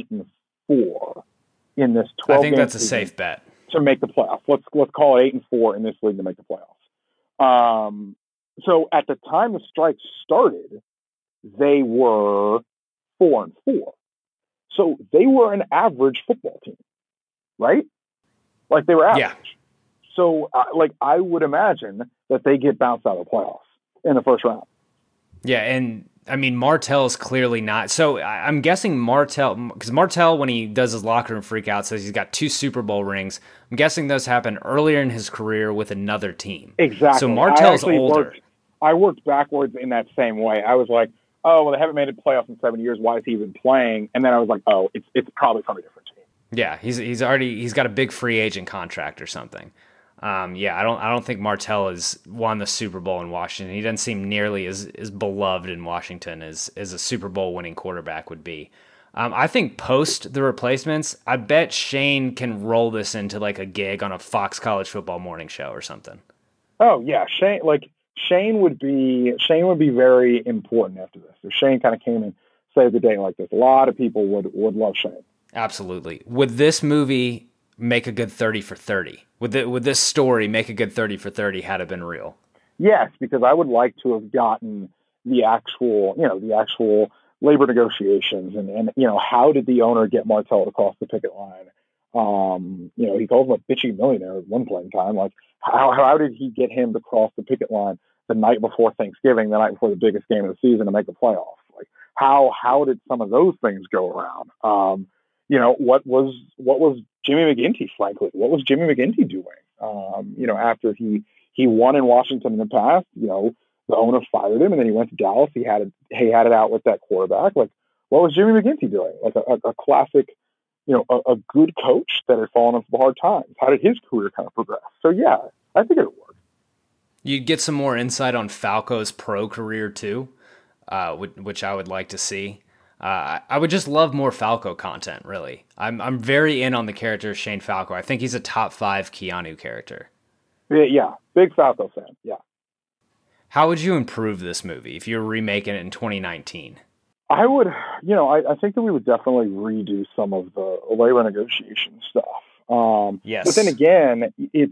8-4 in this 12. I think that's a safe bet to make the playoffs. Let's call it 8-4 in this league to make the playoffs. So at the time the strike started, they were 4-4. So they were an average football team, right? Like they were average. Yeah. So I would imagine that they get bounced out of the playoffs in the first round. Yeah, and I mean, Martell is clearly not. So I'm guessing Martell, because Martell, when he does his locker room freak out, says he's got 2 Super Bowl rings. I'm guessing those happened earlier in his career with another team. Exactly. So Martell's older. I worked backwards in that same way. I was like, oh, well, they haven't made it playoffs in 7 years. Why is he even playing? And then I was like, oh, it's probably from a different team. Yeah, he's got a big free agent contract or something. I don't think Martell has won the Super Bowl in Washington. He doesn't seem nearly as beloved in Washington as a Super Bowl winning quarterback would be. I think post the replacements, I bet Shane can roll this into like a gig on a Fox College Football morning show or something. Oh yeah, Shane would be very important after this. If Shane kind of came and saved the day like this, a lot of people would love Shane. Absolutely. Would this movie make a good 30 for 30? Would this story make a good 30 for 30 had it been real? Yes, because I would like to have gotten the actual labor negotiations and how did the owner get Martell to cross the picket line? He called him a bitchy millionaire at one point in time. Like, how did he get him to cross the picket line the night before Thanksgiving, the night before the biggest game of the season to make the playoffs? Like, how did some of those things go around? What was Jimmy McGinty, frankly? What was Jimmy McGinty doing? After he won in Washington in the past, the owner fired him and then he went to Dallas. He had it out with that quarterback. Like, what was Jimmy McGinty doing? Like a classic, a good coach that had fallen into hard times. How did his career kind of progress? So yeah, I think it would work. You'd get some more insight on Falco's pro career too, which I would like to see. I would just love more Falco content, really. I'm very in on the character of Shane Falco. I think he's a top 5 Keanu character. Yeah, big Falco fan, yeah. How would you improve this movie if you were remaking it in 2019? I would, I think that we would definitely redo some of the labor negotiation stuff. Yes. But then again,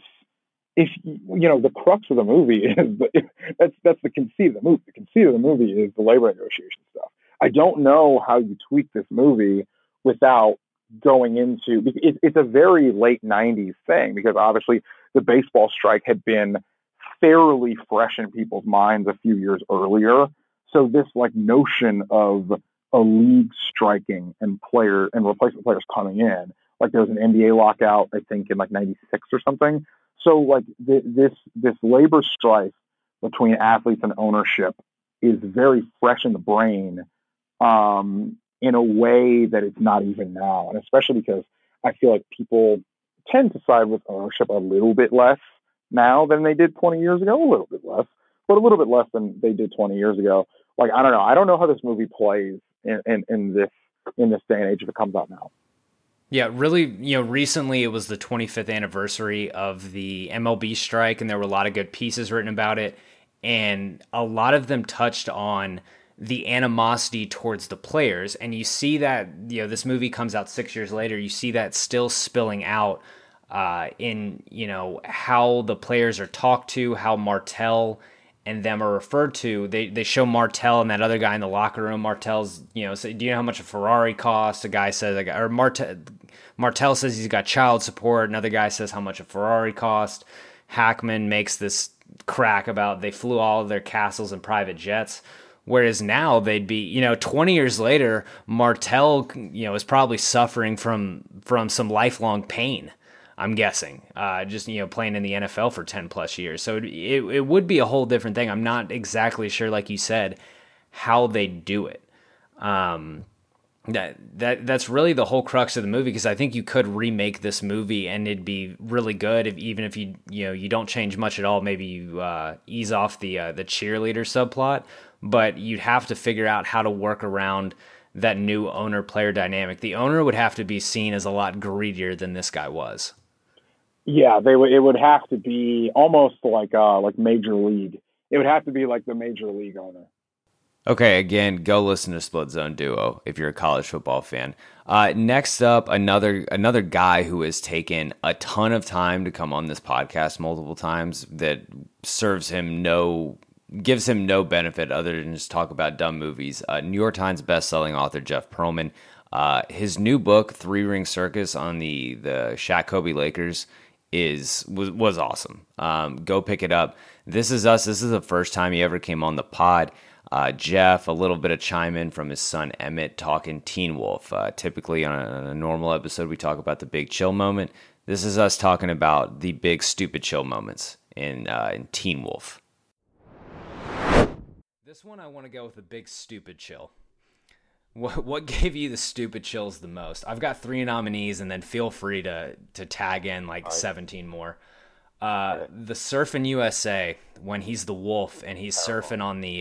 the crux of the movie is, that's the conceit of the movie. The conceit of the movie is the labor negotiation stuff. I don't know how you tweak this movie without going into, it's a very late 90s thing, because obviously the baseball strike had been fairly fresh in people's minds a few years earlier. So this notion of a league striking and replacement players coming in, like there was an NBA lockout, I think in 96 or something. So this labor strife between athletes and ownership is very fresh in the brain, in a way that it's not even now. And especially because I feel like people tend to side with ownership a little bit less now than they did 20 years ago, a little bit less than they did 20 years ago. I don't know. I don't know how this movie plays in this day and age if it comes out now. Yeah, really, recently it was the 25th anniversary of the MLB strike, and there were a lot of good pieces written about it. And a lot of them touched on the animosity towards the players. And you see that, this movie comes out 6 years later, you see that still spilling out in, how the players are talked to, how Martell and them are referred to. They show Martell and that other guy in the locker room. Martell's, say, do you know how much a Ferrari costs? A guy says, or Martell says he's got child support. Another guy says how much a Ferrari cost. Hackman makes this crack about they flew all of their castles in private jets. Whereas now they'd be, 20 years later, Martell, is probably suffering from some lifelong pain, I'm guessing, just, playing in the NFL for 10 plus years. So it would be a whole different thing. I'm not exactly sure, like you said, how they do it. That's really the whole crux of the movie, because I think you could remake this movie and it'd be really good even if you don't change much at all. Maybe you ease off the cheerleader subplot, but you'd have to figure out how to work around that new owner player dynamic. The owner would have to be seen as a lot greedier than this guy was. Yeah, it would have to be almost like Major League. It would have to be like the Major League owner. Okay, again, go listen to Split Zone Duo if you're a college football fan. Next up, another guy who has taken a ton of time to come on this podcast multiple times that gives him no benefit other than just talk about dumb movies. New York Times bestselling author Jeff Pearlman. His new book, Three Ring Circus, on the Shaq Kobe Lakers was awesome. Go pick it up. This is us. This is the first time he ever came on the pod. Jeff, a little bit of chime in from his son Emmett talking Teen Wolf. Typically on a normal episode, we talk about the big chill moment. This is us talking about the big stupid chill moments in Teen Wolf. This one I want to go with the big stupid chill. What gave you the stupid chills the most? I've got 3 nominees, and then feel free to tag in 17 more. The Surfing USA, when he's the wolf and he's surfing on the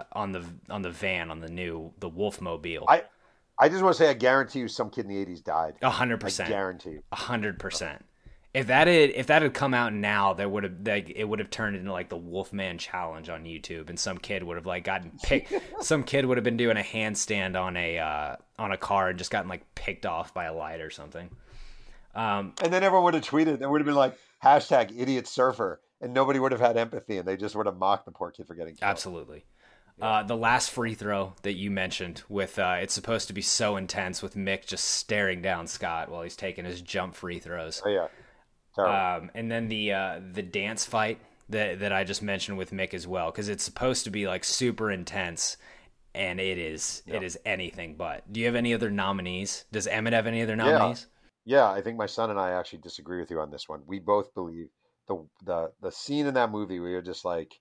van, on the Wolfmobile. I just want to say I guarantee you some kid in the 80s died. 100%. I guarantee you. 100%. If that had come out now, it would have turned into like the Wolfman Challenge on YouTube, and some kid would have gotten picked. Some kid would have been doing a handstand on a car and just gotten picked off by a light or something. And then everyone would have tweeted. It would have been like #idiot surfer, and nobody would have had empathy, and they just would have mocked the poor kid for getting killed. Absolutely. Yeah. The last free throw that you mentioned with it's supposed to be so intense with Mick just staring down Scott while he's taking his jump free throws. Oh yeah. And then the dance fight that I just mentioned with Mick as well, because it's supposed to be super intense, and it is anything but. Do you have any other nominees? Does Emmett have any other nominees? Yeah, I think my son and I actually disagree with you on this one. We both believe the scene in that movie where you're just like,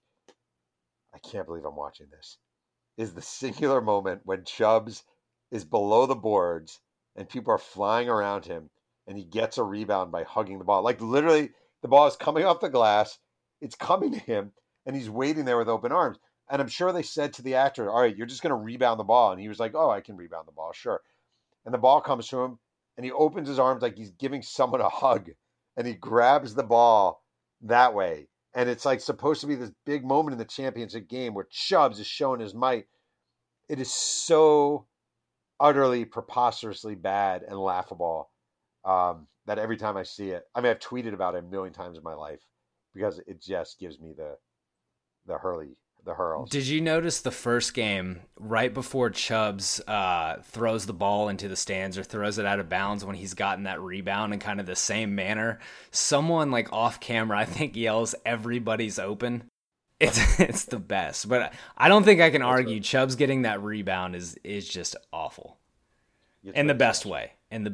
I can't believe I'm watching this, is the singular moment when Chubbs is below the boards and people are flying around him, and he gets a rebound by hugging the ball. Literally, the ball is coming off the glass, it's coming to him, and he's waiting there with open arms. And I'm sure they said to the actor, all right, you're just going to rebound the ball. And he was like, oh, I can rebound the ball, sure. And the ball comes to him, and he opens his arms like he's giving someone a hug, and he grabs the ball that way. And it's supposed to be this big moment in the championship game where Chubbs is showing his might. It is so utterly, preposterously bad and laughable that every time I see it, I've tweeted about it a million times in my life because it just gives me the hurls. Did you notice the first game, right before Chubbs throws the ball into the stands or throws it out of bounds, when he's gotten that rebound in kind of the same manner, someone off camera, I think, yells, "Everybody's open." It's the best. But I don't think I can argue Chubbs getting that rebound is just awful. In the best way.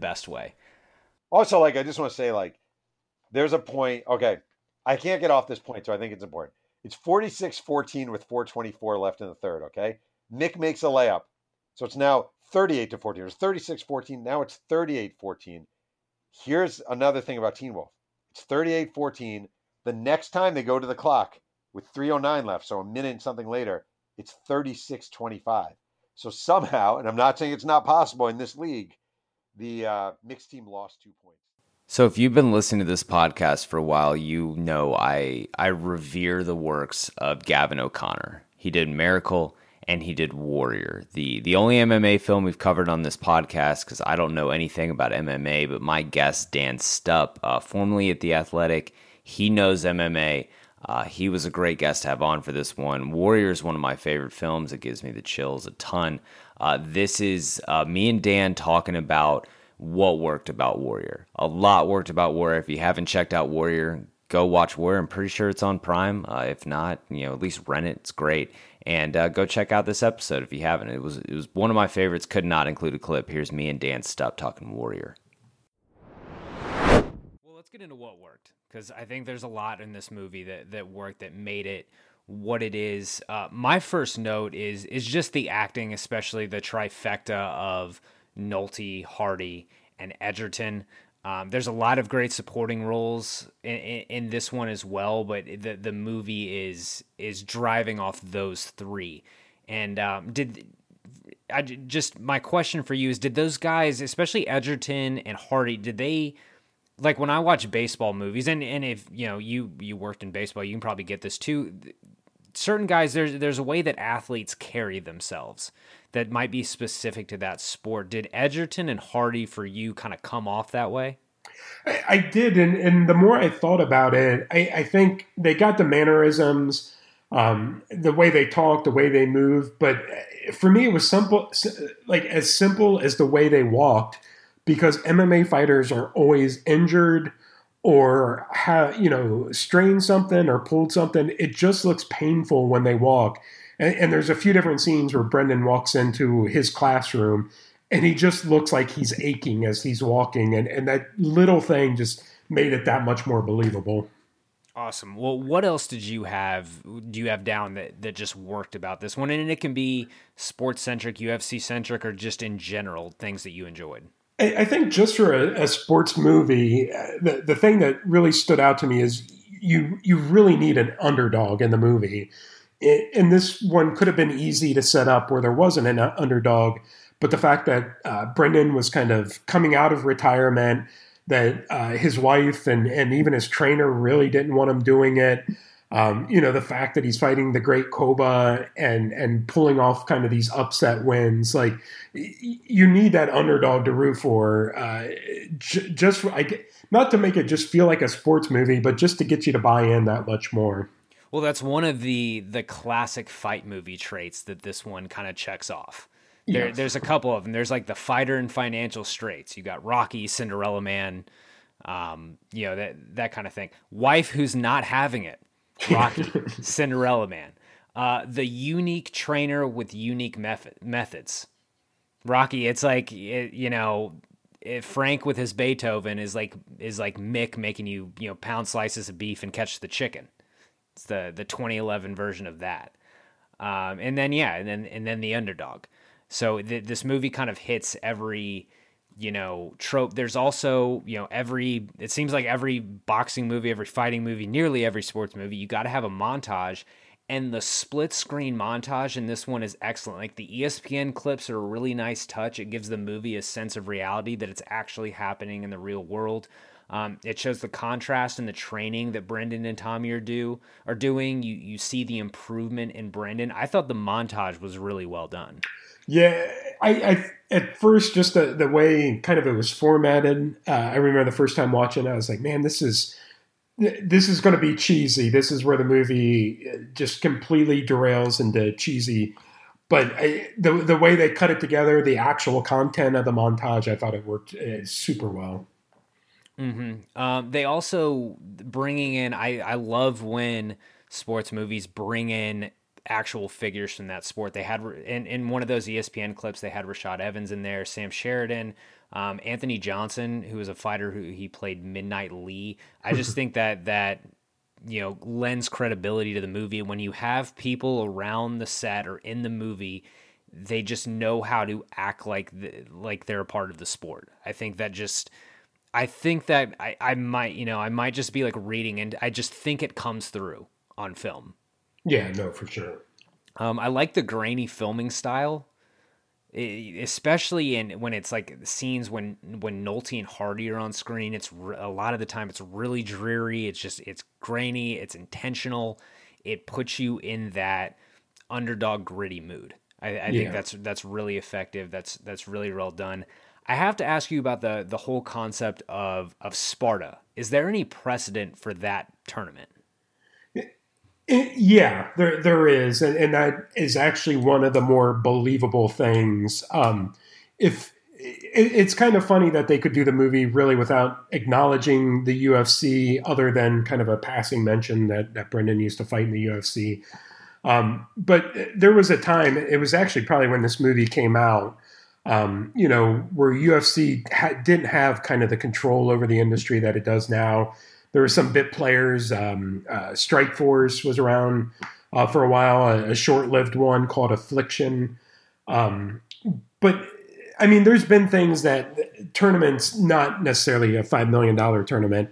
Also, I just want to say, there's a point. Okay, I can't get off this point, so I think it's important. It's 46-14 with 4:24 left in the third, okay? Mick makes a layup. So it's now 38-14. It was 36-14. Now it's 38-14. Here's another thing about Teen Wolf. It's 38-14. The next time they go to the clock with 3:09 left, so a minute and something later, it's 36-25. So somehow, and I'm not saying it's not possible in this league, the mixed team lost 2 points. So if you've been listening to this podcast for a while, you know I revere the works of Gavin O'Connor. He did Miracle and he did Warrior, the only MMA film we've covered on this podcast, because I don't know anything about MMA, but my guest, Dan Stupp, formerly at The Athletic, he knows MMA. He was a great guest to have on for this one. Warrior is one of my favorite films. It gives me the chills a ton. This is me and Dan talking about what worked about Warrior. A lot worked about Warrior. If you haven't checked out Warrior, go watch Warrior. I'm pretty sure it's on Prime. If not, at least rent it. It's great. And go check out this episode if you haven't. It was one of my favorites. Could not include a clip. Here's me and Dan Stupp talking Warrior. Well, let's get into what worked, because I think there's a lot in this movie that worked, that made it what it is. My first note is just the acting, especially the trifecta of Nolte, Hardy, and Edgerton. There's a lot of great supporting roles in this one as well, but the movie is driving off those three. And my question for you is, did those guys, especially Edgerton and Hardy, did they, like when I watch baseball movies, and if you worked in baseball, you can probably get this too. Certain guys, there's a way that athletes carry themselves that might be specific to that sport. Did Edgerton and Hardy for you kind of come off that way? I did, and the more I thought about it, I think they got the mannerisms, the way they talk, the way they move. But for me, it was simple, like as simple as the way they walked, because MMA fighters are always injured or have, strained something or pulled something. It just looks painful when they walk. And there's a few different scenes where Brendan walks into his classroom and he just looks like he's aching as he's walking. And that little thing just made it that much more believable. Awesome. Well, what else do you have down that just worked about this one? And it can be sports-centric, UFC-centric, or just in general, things that you enjoyed. I think just for a sports movie, the thing that really stood out to me is you really need an underdog in the movie. And this one could have been easy to set up where there wasn't an underdog, but the fact that Brendan was kind of coming out of retirement, that his wife and even his trainer really didn't want him doing it. The fact that he's fighting the great Koba and pulling off kind of these upset wins, like you need that underdog to root for, not to make it just feel like a sports movie, but just to get you to buy in that much more. Well, that's one of the classic fight movie traits that this one kind of checks off. There's a couple of them. There's like the fighter in financial straits. You got Rocky, Cinderella Man, that kind of thing. Wife who's not having it. Rocky, Cinderella Man. The unique trainer with unique methods. Rocky, it's like, Frank with his Beethoven is like Mick making you, pound slices of beef and catch the chicken. It's the 2011 version of that. And then the underdog. So this movie kind of hits every, trope. There's also, it seems like every boxing movie, every fighting movie, nearly every sports movie, you got to have a montage. And the split screen montage in this one is excellent. Like the ESPN clips are a really nice touch. It gives the movie a sense of reality that it's actually happening in the real world. It shows the contrast in the training that Brendan and Tommy are doing. You see the improvement in Brendan. I thought the montage was really well done. Yeah, I at first, just the way kind of it was formatted, I remember the first time watching it, I was like, man, this is going to be cheesy. This is where the movie just completely derails into cheesy. But the way they cut it together, the actual content of the montage, I thought it worked super well. Mm-hmm. They also bringing in, I love when sports movies bring in actual figures from that sport. They had in one of those ESPN clips, they had Rashad Evans in there, Sam Sheridan, Anthony Johnson, who was a fighter who he played Midnight Lee. I just think that lends credibility to the movie. When you have people around the set or in the movie, they just know how to act like they're a part of the sport. I think that I might just be like reading, and I just think it comes through on film. Yeah, no, for sure. I like the grainy filming style, especially when it's like scenes when Nolte and Hardy are on screen. It's a lot of the time it's really dreary. It's grainy. It's intentional. It puts you in that underdog gritty mood. I think that's really effective. That's really well done. I have to ask you about the whole concept of Sparta. Is there any precedent for that tournament? Yeah, there is, and that is actually one of the more believable things. If it's kind of funny that they could do the movie really without acknowledging the UFC, other than kind of a passing mention that Brendan used to fight in the UFC. But there was a time, it was actually probably when this movie came out, where UFC didn't have kind of the control over the industry that it does now. There were some bit players. Strikeforce was around for a while, a short-lived one called Affliction. But I mean, there's been things that tournaments, not necessarily a $5 million tournament,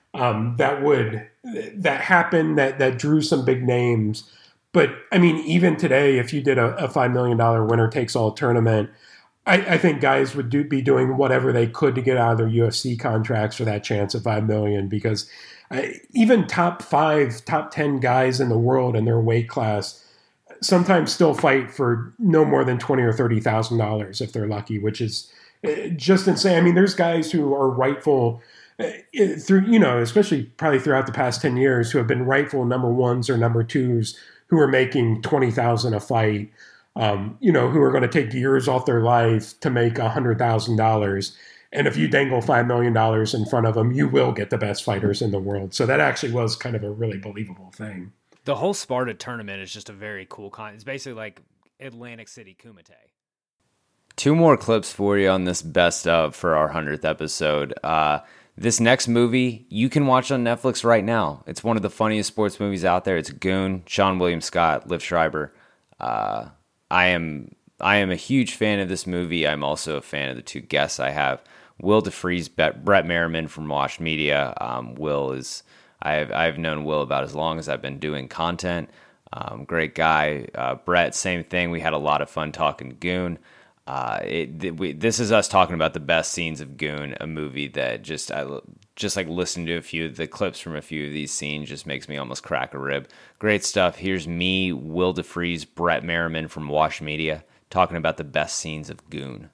that happened that drew some big names. But I mean, even today, if you did a $5 million winner takes all tournament, I think guys would be doing whatever they could to get out of their UFC contracts for that chance of $5 million, because even top 5, top 10 guys in the world in their weight class sometimes still fight for no more than $20,000 or $30,000 if they're lucky, which is just insane. I mean, there's guys who are rightful through, especially probably throughout the past 10 years, who have been rightful number ones or number twos who are making $20,000 a fight. Who are going to take years off their life to make $100,000. And if you dangle $5 million in front of them, you will get the best fighters in the world. So that actually was kind of a really believable thing. The whole Sparta tournament is just a very cool It's basically like Atlantic City Kumite. 2 more clips for you on this best of for our 100th episode. This next movie you can watch on Netflix right now. It's one of the funniest sports movies out there. It's Goon, Sean William Scott, Liv Schreiber. I am a huge fan of this movie. I'm also a fan of the 2 guests I have. Will DeFries, Brett Merriman from Wash Media. I've known Will about as long as I've been doing content. Great guy. Brett, same thing. We had a lot of fun talking Goon. This is us talking about the best scenes of Goon, a movie that just like listening to a few of the clips from a few of these scenes just makes me almost crack a rib. Great stuff. Here's me, Will DeFries, Brett Merriman from Wash Media, talking about the best scenes of Goon.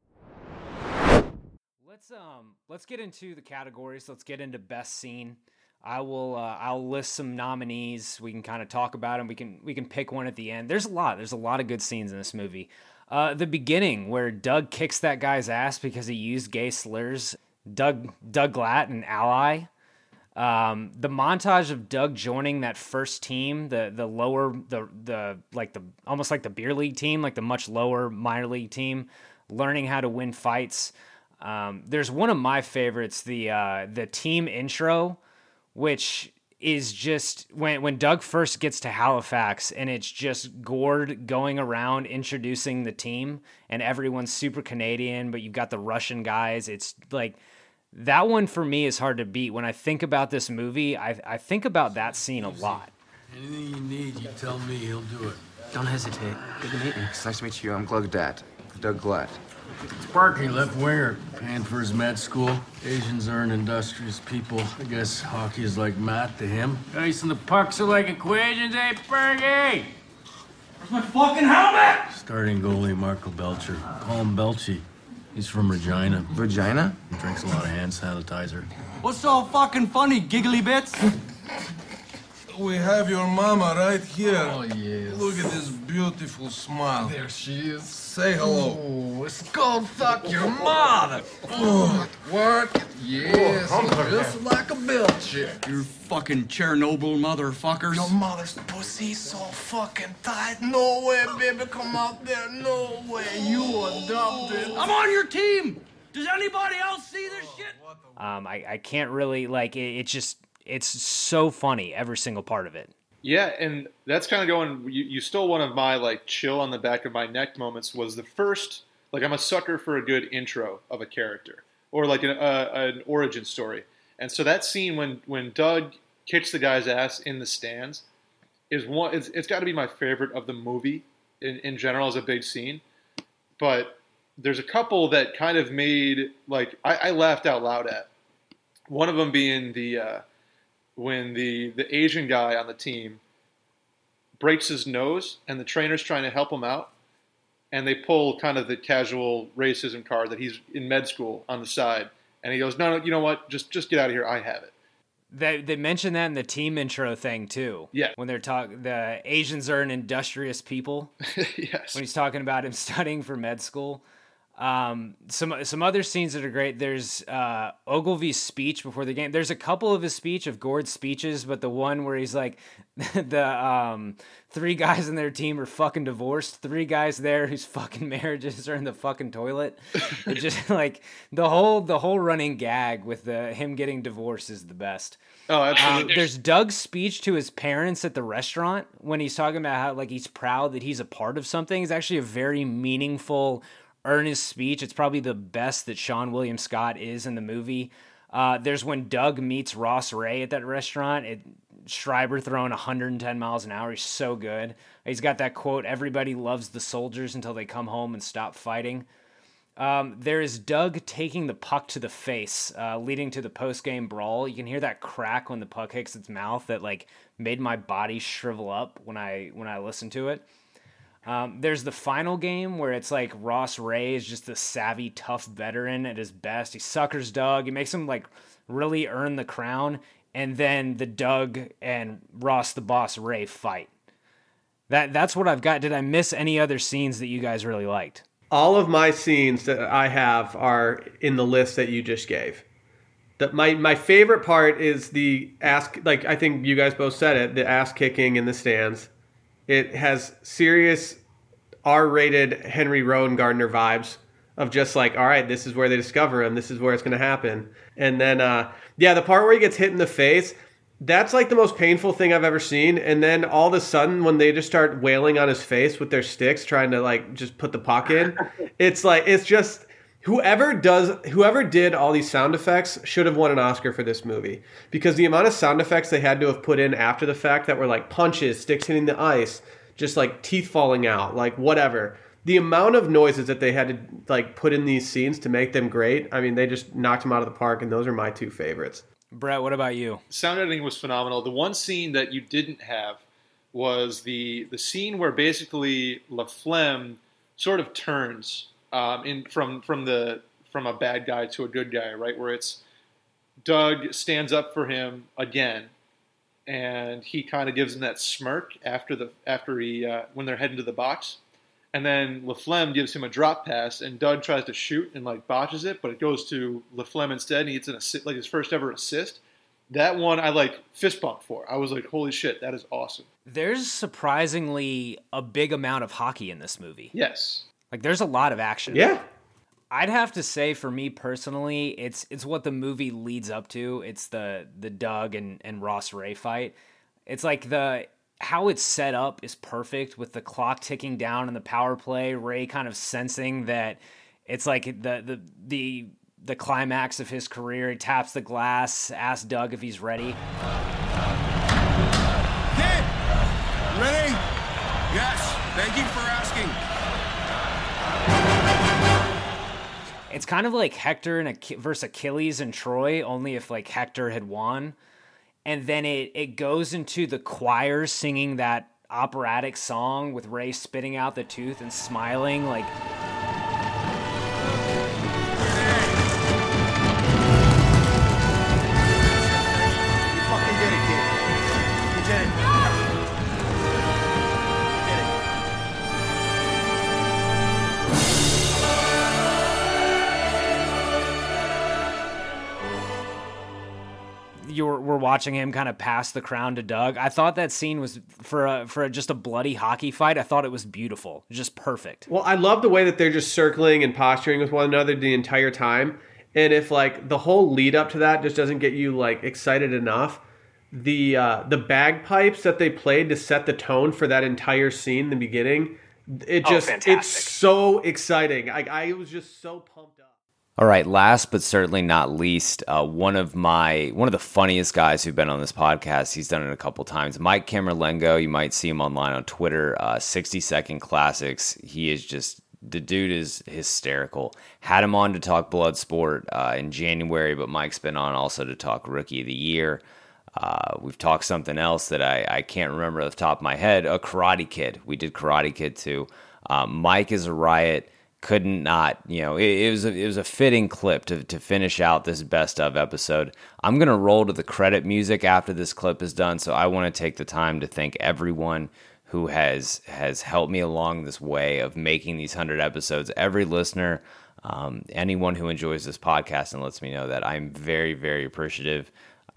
Let's get into the categories. Let's get into best scene. I'll list some nominees. We can kind of talk about them. We can pick one at the end. There's a lot of good scenes in this movie. The beginning where Doug kicks that guy's ass because he used gay slurs. Doug Glatt, an ally. The montage of Doug joining that first team, the lower, almost like the beer league team, like the much lower minor league team, learning how to win fights. There's one of my favorites, the team intro, which is just when Doug first gets to Halifax, and it's just Gord going around introducing the team, and everyone's super Canadian, but you've got the Russian guys. It's like, that one for me is hard to beat. When I think about this movie, I think about that scene a lot. Anything you need, you tell me, he'll do it. Don't hesitate. Good to meet you. It's nice to meet you. I'm Doug Glatt. Sparky, left winger, paying for his med school. Asians are an industrious people. I guess hockey is like math to him. Ice and the pucks are like equations, eh, Fergie? Where's my fucking helmet? Starting goalie Marco Belcher. Call him Belchy. He's from Regina. Regina? He drinks a lot of hand sanitizer. What's so fucking funny, giggly bits? We have your mama right here. Oh, yes. Look at this beautiful smile. There she is. Say hello. Oh, it's called fuck your mother. What? Yes, just like a Belcher. You fucking Chernobyl motherfuckers. Your mother's pussy so fucking tight. No way, baby, come out there. No way, you adopted. I'm on your team. Does anybody else see this shit? I can't really, like, it's so funny, every single part of it. Yeah, and that's kind of going, you stole one of my, like, chill on the back of my neck moments. Was the first, like, I'm a sucker for a good intro of a character, or like an origin story. And so that scene when Doug kicks the guy's ass in the stands is one, it's got to be my favorite of the movie in general as a big scene. But there's a couple that kind of made, like, I laughed out loud at. One of them being when the Asian guy on the team breaks his nose and the trainer's trying to help him out, and they pull kind of the casual racism card that he's in med school on the side, and he goes, no, you know what, just get out of here, I have it. They mentioned that in the team intro thing too. Yeah. When they're talking, the Asians are an industrious people. Yes. When he's talking about him studying for med school. Some other scenes that are great. There's Ogilvy's speech before the game. There's a couple of his speech, of Gord's speeches, but the one where he's like, the 3 guys in their team are fucking divorced. 3 guys there whose fucking marriages are in the fucking toilet. It's just like the whole running gag with him getting divorced is the best. Oh, absolutely. There's Doug's speech to his parents at the restaurant when he's talking about how, like, he's proud that he's a part of something. It's actually a very meaningful earn his speech. It's probably the best that Sean William Scott is in the movie. There's when Doug meets Ross Ray at that restaurant. Schreiber throwing 110 miles an hour. He's so good. He's got that quote, "Everybody loves the soldiers until they come home and stop fighting." There is Doug taking the puck to the face, leading to the post-game brawl. You can hear that crack when the puck hits its mouth that like made my body shrivel up when I listened to it. There's the final game where it's like Ross Ray is just a savvy, tough veteran at his best. He suckers Doug. He makes him like really earn the crown. And then the Doug and Ross the Boss Ray fight. That's what I've got. Did I miss any other scenes that you guys really liked? All of my scenes that I have are in the list that you just gave. My favorite part is the ass, like I think you guys both said it, the ass kicking in the stands. It has serious R-rated Henry Rowan Gardner vibes of just like, all right, this is where they discover him. This is where it's going to happen. And then, the part where he gets hit in the face, that's like the most painful thing I've ever seen. And then all of a sudden, when they just start wailing on his face with their sticks, trying to like just put the puck in, it's just whoever did all these sound effects should have won an Oscar for this movie, because the amount of sound effects they had to have put in after the fact that were like punches, sticks hitting the ice, just like teeth falling out, like whatever. The amount of noises that they had to like put in these scenes to make them great. I mean, they just knocked them out of the park, and those are my two favorites. Brett, what about you? Sound editing was phenomenal. The one scene that you didn't have was the scene where basically LaFlemme sort of turns from a bad guy to a good guy, right? Where it's Doug stands up for him again, and he kind of gives him that smirk after he when they're heading to the box. And then LaFlemme gives him a drop pass, and Doug tries to shoot and like botches it, but it goes to LaFlemme instead, and he gets an assist, like his first ever assist. That one I like fist bump for. I was like, holy shit, that is awesome. There's surprisingly a big amount of hockey in this movie. Yes. Like there's a lot of action. Yeah. I'd have to say for me personally, it's what the movie leads up to. It's the Doug and Ross Ray fight. It's like how it's set up is perfect with the clock ticking down in the power play. Ray kind of sensing that it's like the climax of his career. He taps the glass, asks Doug if he's ready. Kid, ready? Yes. Thank you for asking. It's kind of like Hector versus Achilles and Troy, only if like Hector had won. And then it goes into the choir singing that operatic song with Ray spitting out the tooth and smiling like... We're watching him kind of pass the crown to Doug. I thought that scene was for just a bloody hockey fight. I thought it was beautiful, just perfect. Well, I love the way that they're just circling and posturing with one another the entire time. And if like the whole lead up to that just doesn't get you like excited enough, the bagpipes that they played to set the tone for that entire scene in the beginning, it's so exciting. I was just so pumped up. All right, last but certainly not least, one of the funniest guys who've been on this podcast. He's done it a couple times. Mike Camerlengo, you might see him online on Twitter. 60-second classics. He is just, the dude is hysterical. Had him on to talk Bloodsport in January, but Mike's been on also to talk Rookie of the Year. We've talked something else that I can't remember off the top of my head. A Karate Kid. We did Karate Kid too. Mike is a riot. Couldn't not, it was a fitting clip to finish out this best of episode. I'm going to roll to the credit music after this clip is done, so I want to take the time to thank everyone who has helped me along this way of making these 100 episodes. Every listener, anyone who enjoys this podcast and lets me know that, I'm very, very appreciative.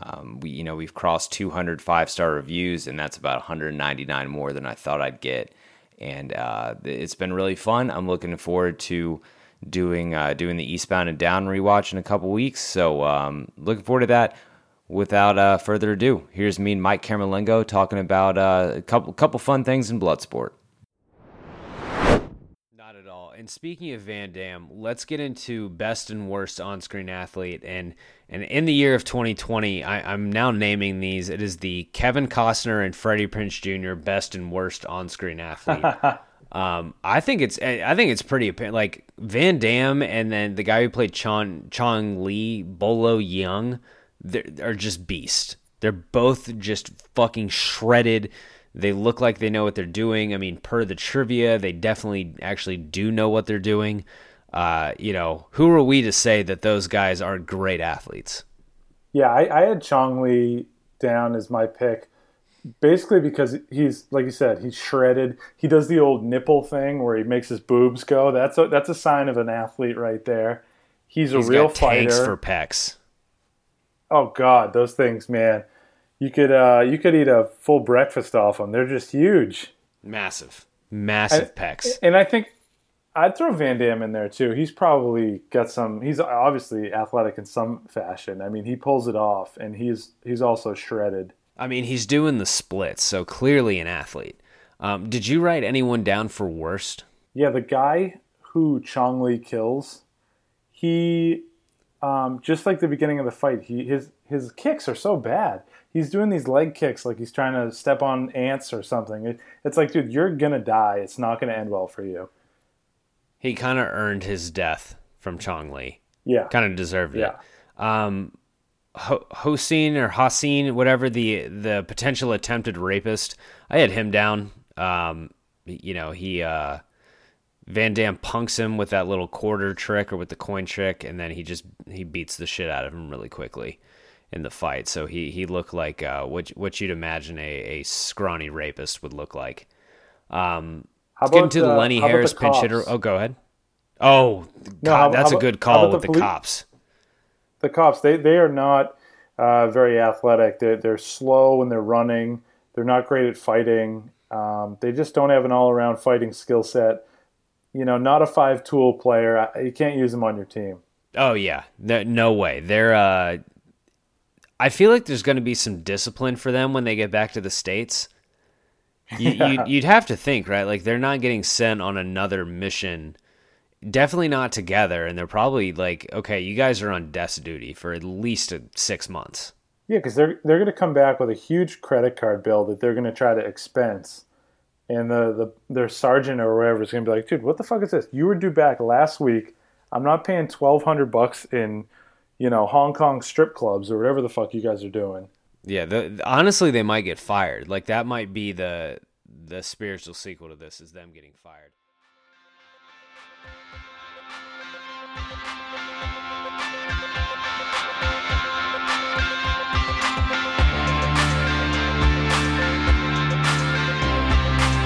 We've crossed 200 5-star reviews, and that's about 199 more than I thought I'd get. And it's been really fun. I'm looking forward to doing the Eastbound and Down rewatch in a couple weeks. So looking forward to that. Without further ado, here's me and Mike Camerlengo talking about a couple fun things in Bloodsport. Not at all. and speaking of Van Damme, let's get into best and worst on-screen athlete. And in the year of 2020, I'm now naming these. It is the Kevin Costner and Freddie Prinze Jr. best and worst on-screen athlete. I think it's pretty apparent. Like Van Damme and then the guy who played Chong Li, Bolo Yeung, are just beasts. They're both just fucking shredded. They look like they know what they're doing. I mean, per the trivia, they definitely actually do know what they're doing. Who are we to say that those guys aren't great athletes? Yeah, I had Chong Li down as my pick, basically because he's, like you said, he's shredded. He does the old nipple thing where he makes his boobs go. That's a sign of an athlete right there. He's a real got fighter. Tanks for pecs. Oh God, those things, man. You could eat a full breakfast off them. They're just huge. Massive pecs. And I think I'd throw Van Damme in there too. He's probably got some. He's obviously athletic in some fashion. I mean, he pulls it off, and he's also shredded. I mean, he's doing the splits, so clearly an athlete. Did you write anyone down for worst? Yeah, the guy who Chong Li kills, he just like the beginning of the fight, his kicks are so bad. He's doing these leg kicks like he's trying to step on ants or something. It's like, dude, you're going to die. It's not going to end well for you. He kind of earned his death from Chong Li. Yeah. Kind of deserved it. Hossein, whatever, the potential attempted rapist, I had him down. Van Damme punks him with that little quarter trick or with the coin trick, and then he beats the shit out of him really quickly in the fight. So he looked like what you'd imagine a scrawny rapist would look like. Let's get into the Lenny Harris pinch hitter. Oh, go ahead. Oh, that's a good call with the cops. The cops, they are not very athletic. They're slow when they're running. They're not great at fighting. They just don't have an all-around fighting skill set. Not a 5-tool player. You can't use them on your team. Oh, yeah. No way. They're... I feel like there's going to be some discipline for them when they get back to the States. You'd have to think, right? Like, they're not getting sent on another mission. Definitely not together. And they're probably like, okay, you guys are on desk duty for at least 6 months. Yeah, because they're going to come back with a huge credit card bill that they're going to try to expense. And their sergeant or whatever is going to be like, dude, what the fuck is this? You were due back last week. I'm not paying $1,200 in, Hong Kong strip clubs or whatever the fuck you guys are doing. Yeah, honestly, they might get fired. Like, that might be the spiritual sequel to this, is them getting fired.